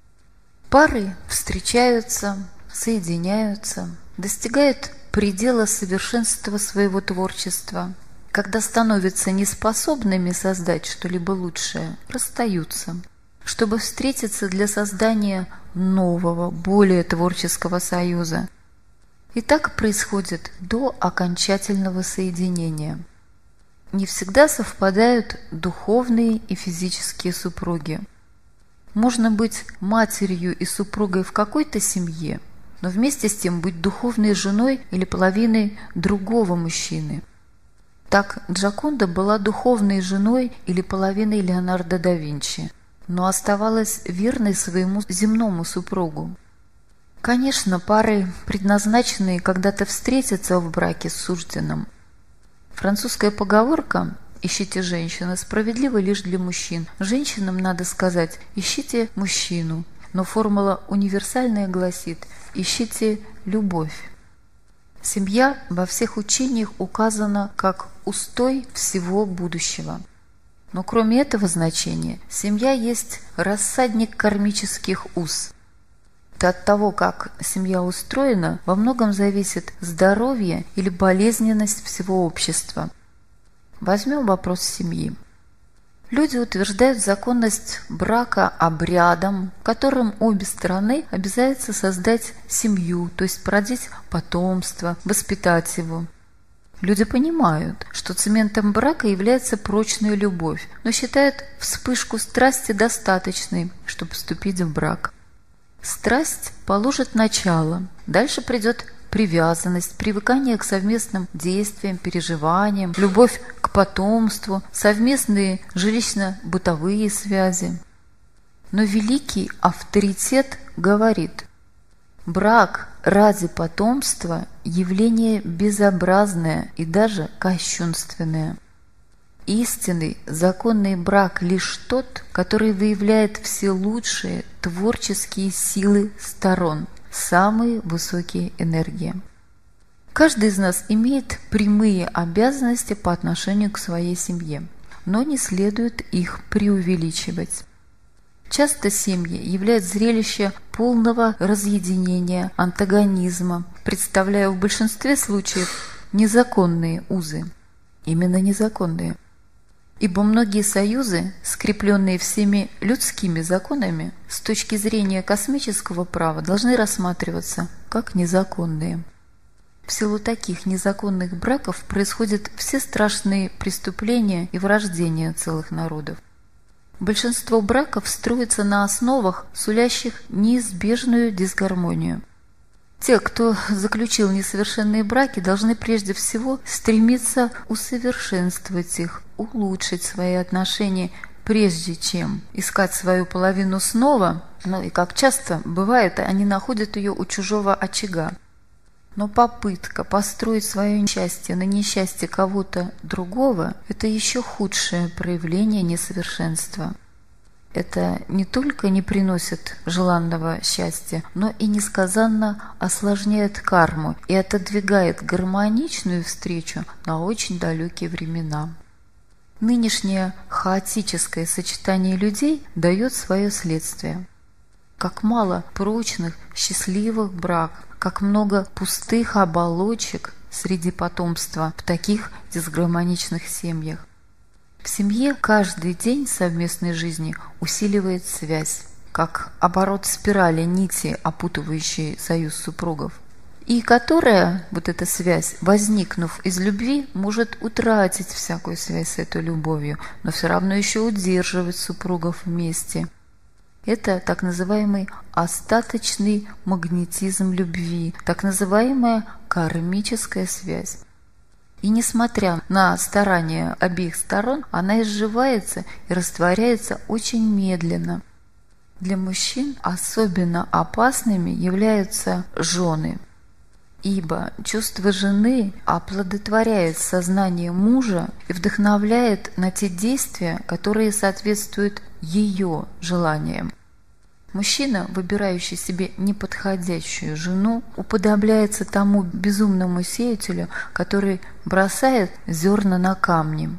Пары встречаются, соединяются, достигают предела совершенства своего творчества. Когда становятся неспособными создать что-либо лучшее, расстаются, чтобы встретиться для создания нового, более творческого союза. И так происходит до окончательного соединения. Не всегда совпадают духовные и физические супруги. Можно быть матерью и супругой в какой-то семье, но вместе с тем быть духовной женой или половиной другого мужчины. Так Джоконда была духовной женой или половиной Леонардо да Винчи, но оставалась верной своему земному супругу. Конечно, пары, предназначенные когда-то встретиться в браке с сужденным. Французская поговорка «Ищите женщину» справедлива лишь для мужчин. Женщинам надо сказать «ищите мужчину», но формула универсальная гласит «ищите любовь». Семья во всех учениях указана как устой всего будущего. Но кроме этого значения, семья есть рассадник кармических уз. От того, как семья устроена, во многом зависит здоровье или болезненность всего общества. Возьмем вопрос семьи. Люди утверждают законность брака обрядом, которым обе стороны обязуются создать семью, то есть породить потомство, воспитать его. Люди понимают, что цементом брака является прочная любовь, но считают вспышку страсти достаточной, чтобы вступить в брак. Страсть положит начало, дальше придет привязанность, привыкание к совместным действиям, переживаниям, любовь к потомству, совместные жилищно-бытовые связи. Но великий авторитет говорит: брак ради потомства – явление безобразное и даже кощунственное. Истинный, законный брак лишь тот, который выявляет все лучшие творческие силы сторон, самые высокие энергии. Каждый из нас имеет прямые обязанности по отношению к своей семье, но не следует их преувеличивать. Часто семьи являются зрелище полного разъединения, антагонизма, представляя в большинстве случаев незаконные узы. Именно незаконные. Ибо многие союзы, скрепленные всеми людскими законами, с точки зрения космического права должны рассматриваться как незаконные. В силу таких незаконных браков происходят все страшные преступления и вырождения целых народов. Большинство браков строится на основах, сулящих неизбежную дисгармонию. Те, кто заключил несовершенные браки, должны прежде всего стремиться усовершенствовать их, улучшить свои отношения, прежде чем искать свою половину снова. И как часто бывает, они находят ее у чужого очага. Но попытка построить свое счастье на несчастье кого-то другого – это еще худшее проявление несовершенства. Это не только не приносит желанного счастья, но и несказанно осложняет карму и отодвигает гармоничную встречу на очень далекие времена. Нынешнее хаотическое сочетание людей дает свое следствие. Как мало прочных, счастливых браков, как много пустых оболочек среди потомства в таких дисгармоничных семьях. В семье каждый день совместной жизни усиливает связь, как оборот спирали нити, опутывающей союз супругов, и которая, вот эта связь, возникнув из любви, может утратить всякую связь с этой любовью, но все равно еще удерживать супругов вместе. Это так называемый остаточный магнетизм любви, так называемая кармическая связь. И несмотря на старания обеих сторон, она изживается и растворяется очень медленно. Для мужчин особенно опасными являются жены, ибо чувство жены оплодотворяет сознание мужа и вдохновляет на те действия, которые соответствуют ее желаниям. Мужчина, выбирающий себе неподходящую жену, уподобляется тому безумному сеятелю, который бросает зерна на камни.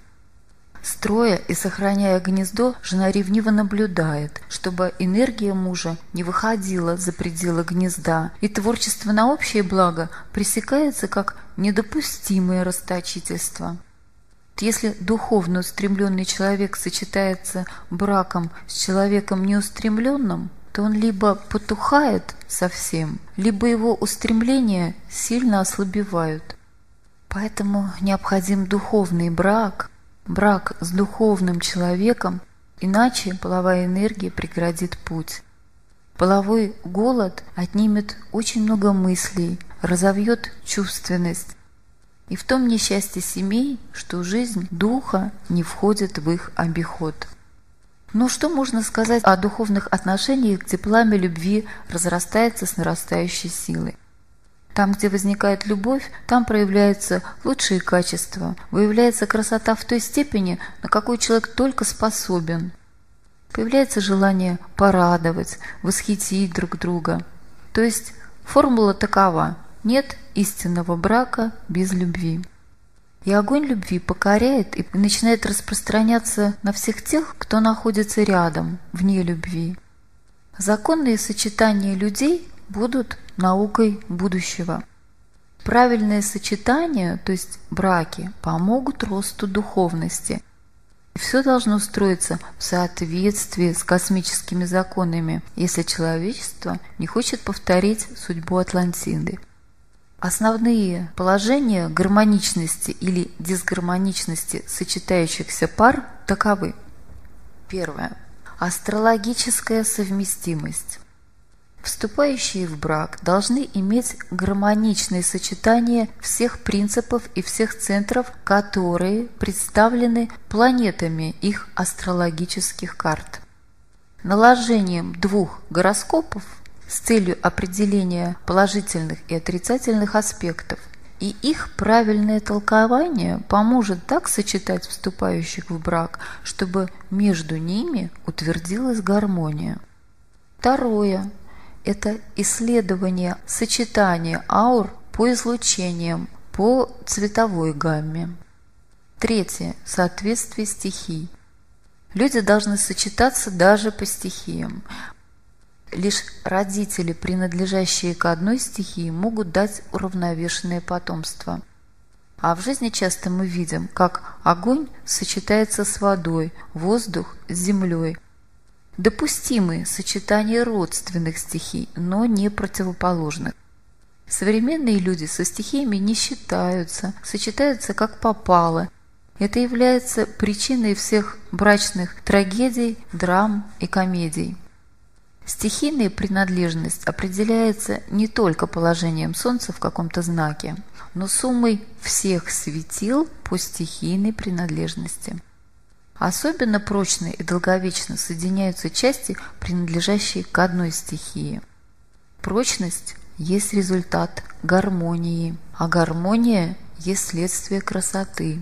Строя и сохраняя гнездо, жена ревниво наблюдает, чтобы энергия мужа не выходила за пределы гнезда, и творчество на общее благо пресекается как недопустимое расточительство. Если духовно устремленный человек сочетается браком с человеком неустремленным, то он либо потухает совсем, либо его устремления сильно ослабевают. Поэтому необходим духовный брак с духовным человеком, иначе половая энергия преградит путь. Половой голод отнимет очень много мыслей, разовьет чувственность. И в том несчастье семей, что жизнь духа не входит в их обиход. Но что можно сказать о духовных отношениях, где пламя любви разрастается с нарастающей силой? Там, где возникает любовь, там проявляются лучшие качества, выявляется красота в той степени, на какую человек только способен. Появляется желание порадовать, восхитить друг друга. То есть формула такова: нет истинного брака без любви. И огонь любви покоряет и начинает распространяться на всех тех, кто находится рядом, вне любви. Законные сочетания людей будут наукой будущего. Правильное сочетание, то есть браки, помогут росту духовности. И все должно строиться в соответствии с космическими законами, если человечество не хочет повторить судьбу Атлантиды. Основные положения гармоничности или дисгармоничности сочетающихся пар таковы. Первое. Астрологическая совместимость. Вступающие в брак должны иметь гармоничное сочетание всех принципов и всех центров, которые представлены планетами их астрологических карт. Наложением двух гороскопов с целью определения положительных и отрицательных аспектов и их правильное толкование поможет так сочетать вступающих в брак, чтобы между ними утвердилась гармония. Второе. Это исследование сочетания аур по излучениям, по цветовой гамме. Третье. Соответствие стихий. Люди должны сочетаться даже по стихиям. Лишь родители, принадлежащие к одной стихии, могут дать уравновешенное потомство. А в жизни часто мы видим, как огонь сочетается с водой, воздух с землей. Допустимы сочетания родственных стихий, но не противоположных. Современные люди со стихиями не считаются, сочетаются как попало. Это является причиной всех брачных трагедий, драм и комедий. Стихийная принадлежность определяется не только положением Солнца в каком-то знаке, но суммой всех светил по стихийной принадлежности. Особенно прочно и долговечно соединяются части, принадлежащие к одной стихии. Прочность есть результат гармонии, а гармония есть следствие красоты.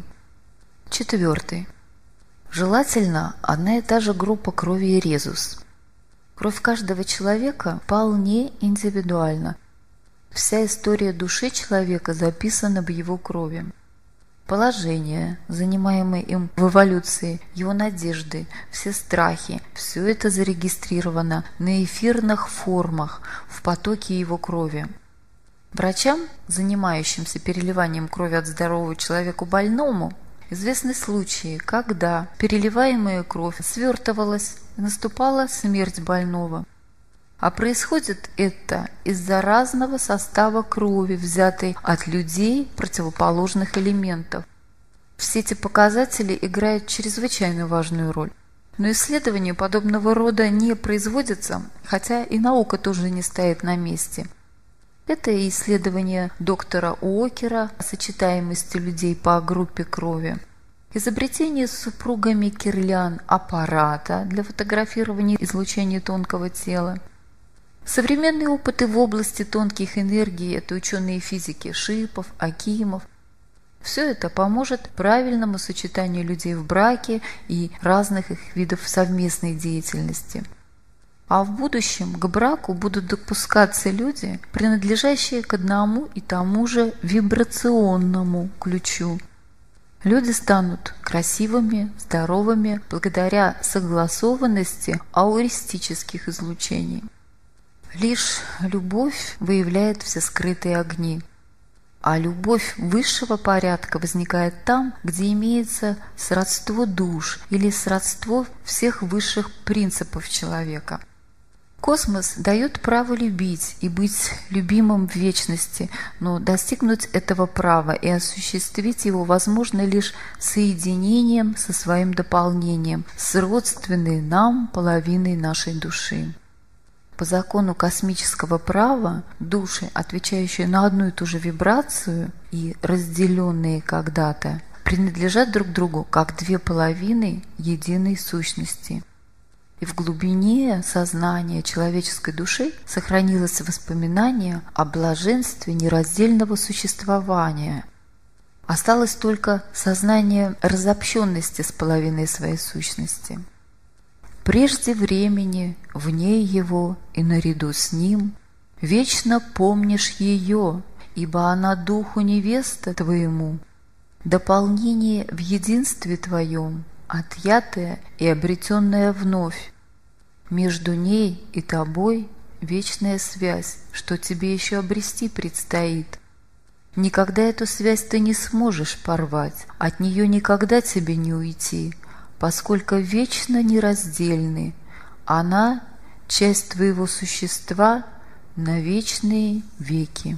4. Желательно одна и та же группа крови и резус. Кровь каждого человека вполне индивидуальна. Вся история души человека записана в его крови. Положение, занимаемое им в эволюции, его надежды, все страхи – все это зарегистрировано на эфирных формах в потоке его крови. Врачам, занимающимся переливанием крови от здорового человека больному, известны случаи, когда переливаемая кровь свертывалась и наступала смерть больного. А происходит это из-за разного состава крови, взятой от людей противоположных элементов. Все эти показатели играют чрезвычайно важную роль. Но исследования подобного рода не производятся, хотя и наука тоже не стоит на месте. Это исследование доктора Уокера о сочетаемости людей по группе крови, изобретение супругами Кирлян аппарата для фотографирования излучения тонкого тела, современные опыты в области тонких энергий – это ученые физики Шипов, Акимов. Все это поможет правильному сочетанию людей в браке и разных их видов совместной деятельности. А в будущем к браку будут допускаться люди, принадлежащие к одному и тому же вибрационному ключу. Люди станут красивыми, здоровыми благодаря согласованности ауристических излучений. Лишь любовь выявляет все скрытые огни, а любовь высшего порядка возникает там, где имеется сродство душ или сродство всех высших принципов человека. Космос дает право любить и быть любимым в вечности, но достигнуть этого права и осуществить его возможно лишь соединением со своим дополнением, с родственной нам половиной нашей души. По закону космического права души, отвечающие на одну и ту же вибрацию и разделенные когда-то, принадлежат друг другу как две половины единой сущности. И в глубине сознания человеческой души сохранилось воспоминание о блаженстве нераздельного существования. Осталось только сознание разобщенности с половиной своей сущности. Прежде времени, вне его и наряду с ним, вечно помнишь ее, ибо она духу невеста твоему, дополнение в единстве твоем, отъятая и обретенная вновь. Между ней и тобой вечная связь, что тебе еще обрести предстоит. Никогда эту связь ты не сможешь порвать, от нее никогда тебе не уйти, поскольку вечно нераздельны. Она – часть твоего существа на вечные веки.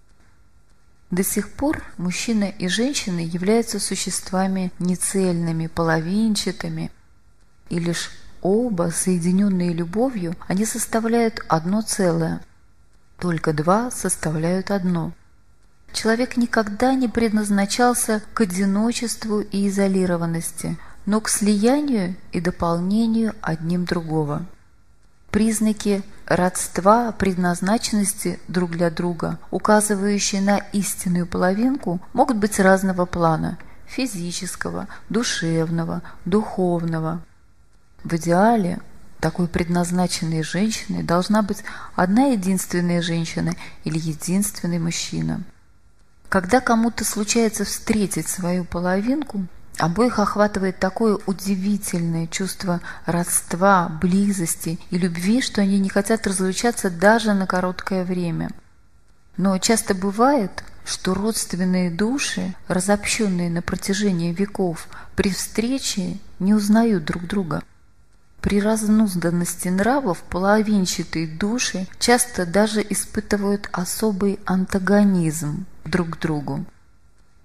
До сих пор мужчина и женщина являются существами нецельными, половинчатыми, и лишь оба, соединенные любовью, они составляют одно целое. Только два составляют одно. Человек никогда не предназначался к одиночеству и изолированности, но к слиянию и дополнению одним другого. Признаки родства, предназначенности друг для друга, указывающие на истинную половинку, могут быть разного плана – физического, душевного, духовного. В идеале такой предназначенной женщиной должна быть одна единственная женщина или единственный мужчина. Когда кому-то случается встретить свою половинку, обоих охватывает такое удивительное чувство родства, близости и любви, что они не хотят разлучаться даже на короткое время. Но часто бывает, что родственные души, разобщенные на протяжении веков, при встрече не узнают друг друга. При разнузданности нравов половинчатые души часто даже испытывают особый антагонизм друг к другу.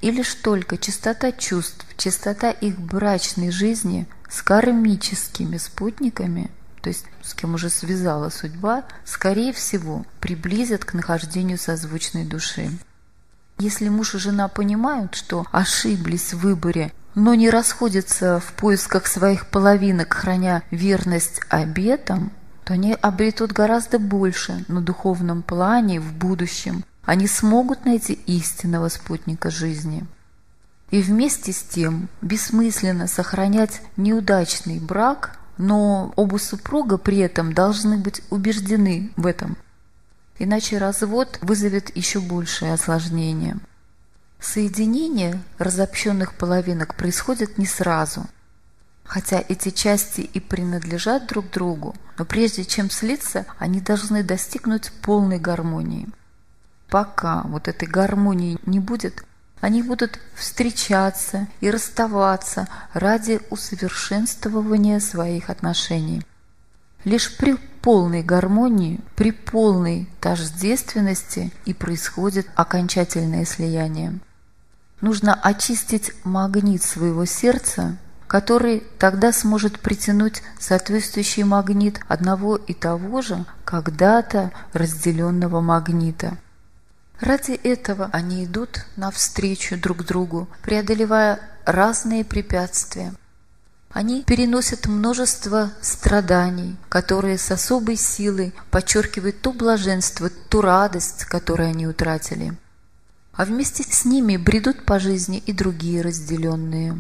И лишь только чистота чувств, чистота их брачной жизни с кармическими спутниками, то есть с кем уже связала судьба, скорее всего, приблизят к нахождению созвучной души. Если муж и жена понимают, что ошиблись в выборе, но не расходятся в поисках своих половинок, храня верность обетам, то они обретут гораздо больше на духовном плане в будущем. Они смогут найти истинного спутника жизни. И вместе с тем бессмысленно сохранять неудачный брак, но оба супруга при этом должны быть убеждены в этом. Иначе развод вызовет еще большее осложнение. Соединение разобщенных половинок происходит не сразу. Хотя эти части и принадлежат друг другу, но прежде чем слиться, они должны достигнуть полной гармонии. Пока вот этой гармонии не будет, они будут встречаться и расставаться ради усовершенствования своих отношений. Лишь при полной гармонии, при полной тождественности и происходит окончательное слияние. Нужно очистить магнит своего сердца, который тогда сможет притянуть соответствующий магнит одного и того же, когда-то разделенного магнита. Ради этого они идут навстречу друг другу, преодолевая разные препятствия. Они переносят множество страданий, которые с особой силой подчеркивают то блаженство, ту радость, которую они утратили. А вместе с ними бредут по жизни и другие разделенные.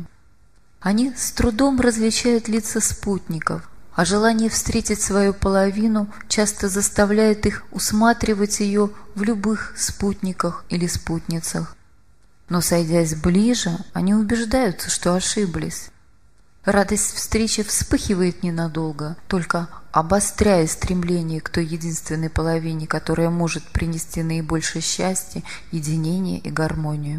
Они с трудом различают лица спутников, а желание встретить свою половину часто заставляет их усматривать ее в любых спутниках или спутницах. Но, сойдясь ближе, они убеждаются, что ошиблись. Радость встречи вспыхивает ненадолго, только обостряя стремление к той единственной половине, которая может принести наибольшее счастье, единение и гармонию.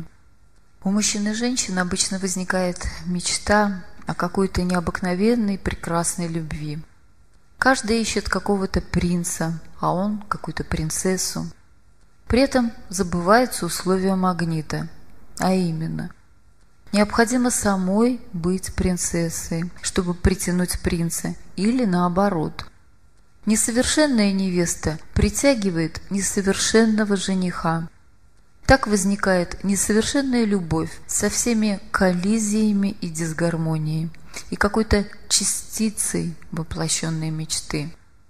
У мужчин и женщин обычно возникает мечта о какой-то необыкновенной, прекрасной любви. Каждый ищет какого-то принца, а он какую-то принцессу. При этом забываются условия магнита, а именно, необходимо самой быть принцессой, чтобы притянуть принца, или наоборот. Несовершенная невеста притягивает несовершенного жениха. Так возникает несовершенная любовь со всеми коллизиями и дисгармонией, и какой-то частицей воплощенной мечты.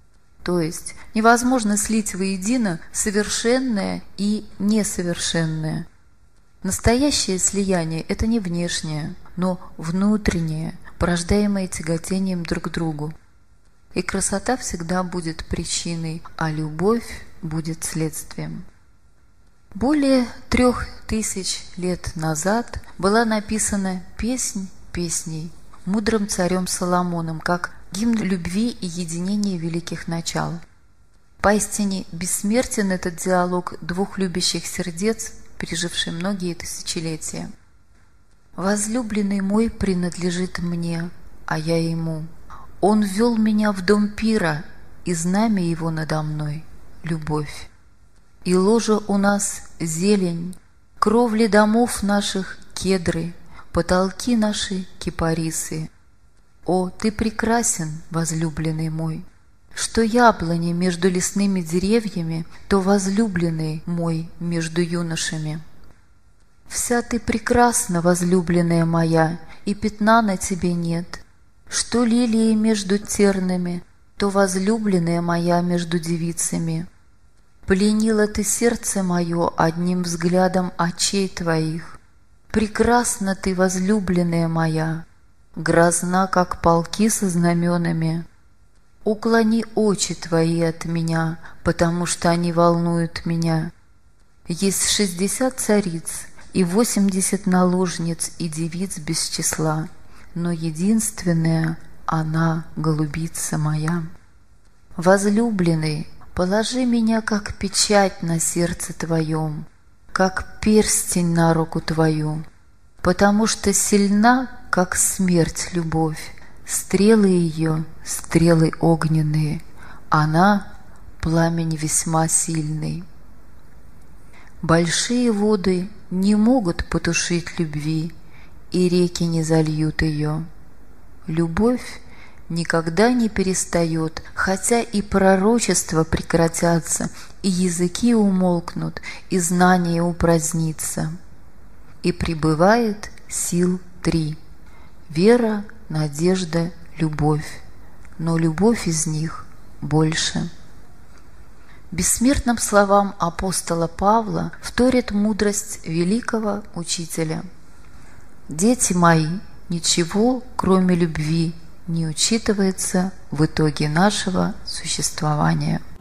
То есть невозможно слить воедино совершенное и несовершенное. Настоящее слияние – это не внешнее, но внутреннее, порождаемое тяготением друг к другу. И красота всегда будет причиной, а любовь будет следствием. Более 3000 лет назад была написана «Песнь песней» мудрым царем Соломоном, как гимн любви и единения великих начал. Поистине бессмертен этот диалог двух любящих сердец, переживший многие тысячелетия. «Возлюбленный мой принадлежит мне, а я ему. Он ввел меня в дом пира, и знамя его надо мной — любовь. И ложа у нас зелень, кровли домов наших кедры, потолки наши кипарисы. О, ты прекрасен, возлюбленный мой! Что яблони между лесными деревьями, то возлюбленный мой между юношами. Вся ты прекрасна, возлюбленная моя, и пятна на тебе нет. Что лилии между тернами, то возлюбленная моя между девицами. Пленила ты сердце мое одним взглядом очей твоих. Прекрасна ты, возлюбленная моя, грозна, как полки со знаменами. Уклони очи твои от меня, потому что они волнуют меня. Есть 60 цариц и 80 наложниц и девиц без числа, но единственная она, голубица моя. Возлюбленный, положи меня, как печать на сердце твоем, как перстень на руку твою, потому что сильна, как смерть, любовь. Стрелы ее, стрелы огненные, она — пламень весьма сильный. Большие воды не могут потушить любви, и реки не зальют ее. Любовь никогда не перестает, хотя и пророчества прекратятся, и языки умолкнут, и знание упразднится. И пребывает сил 3: вера, надежда, любовь, но любовь из них больше. Бессмертным словам апостола Павла вторит мудрость великого учителя. «Дети мои, ничего, кроме любви, не учитывается в итоге нашего существования».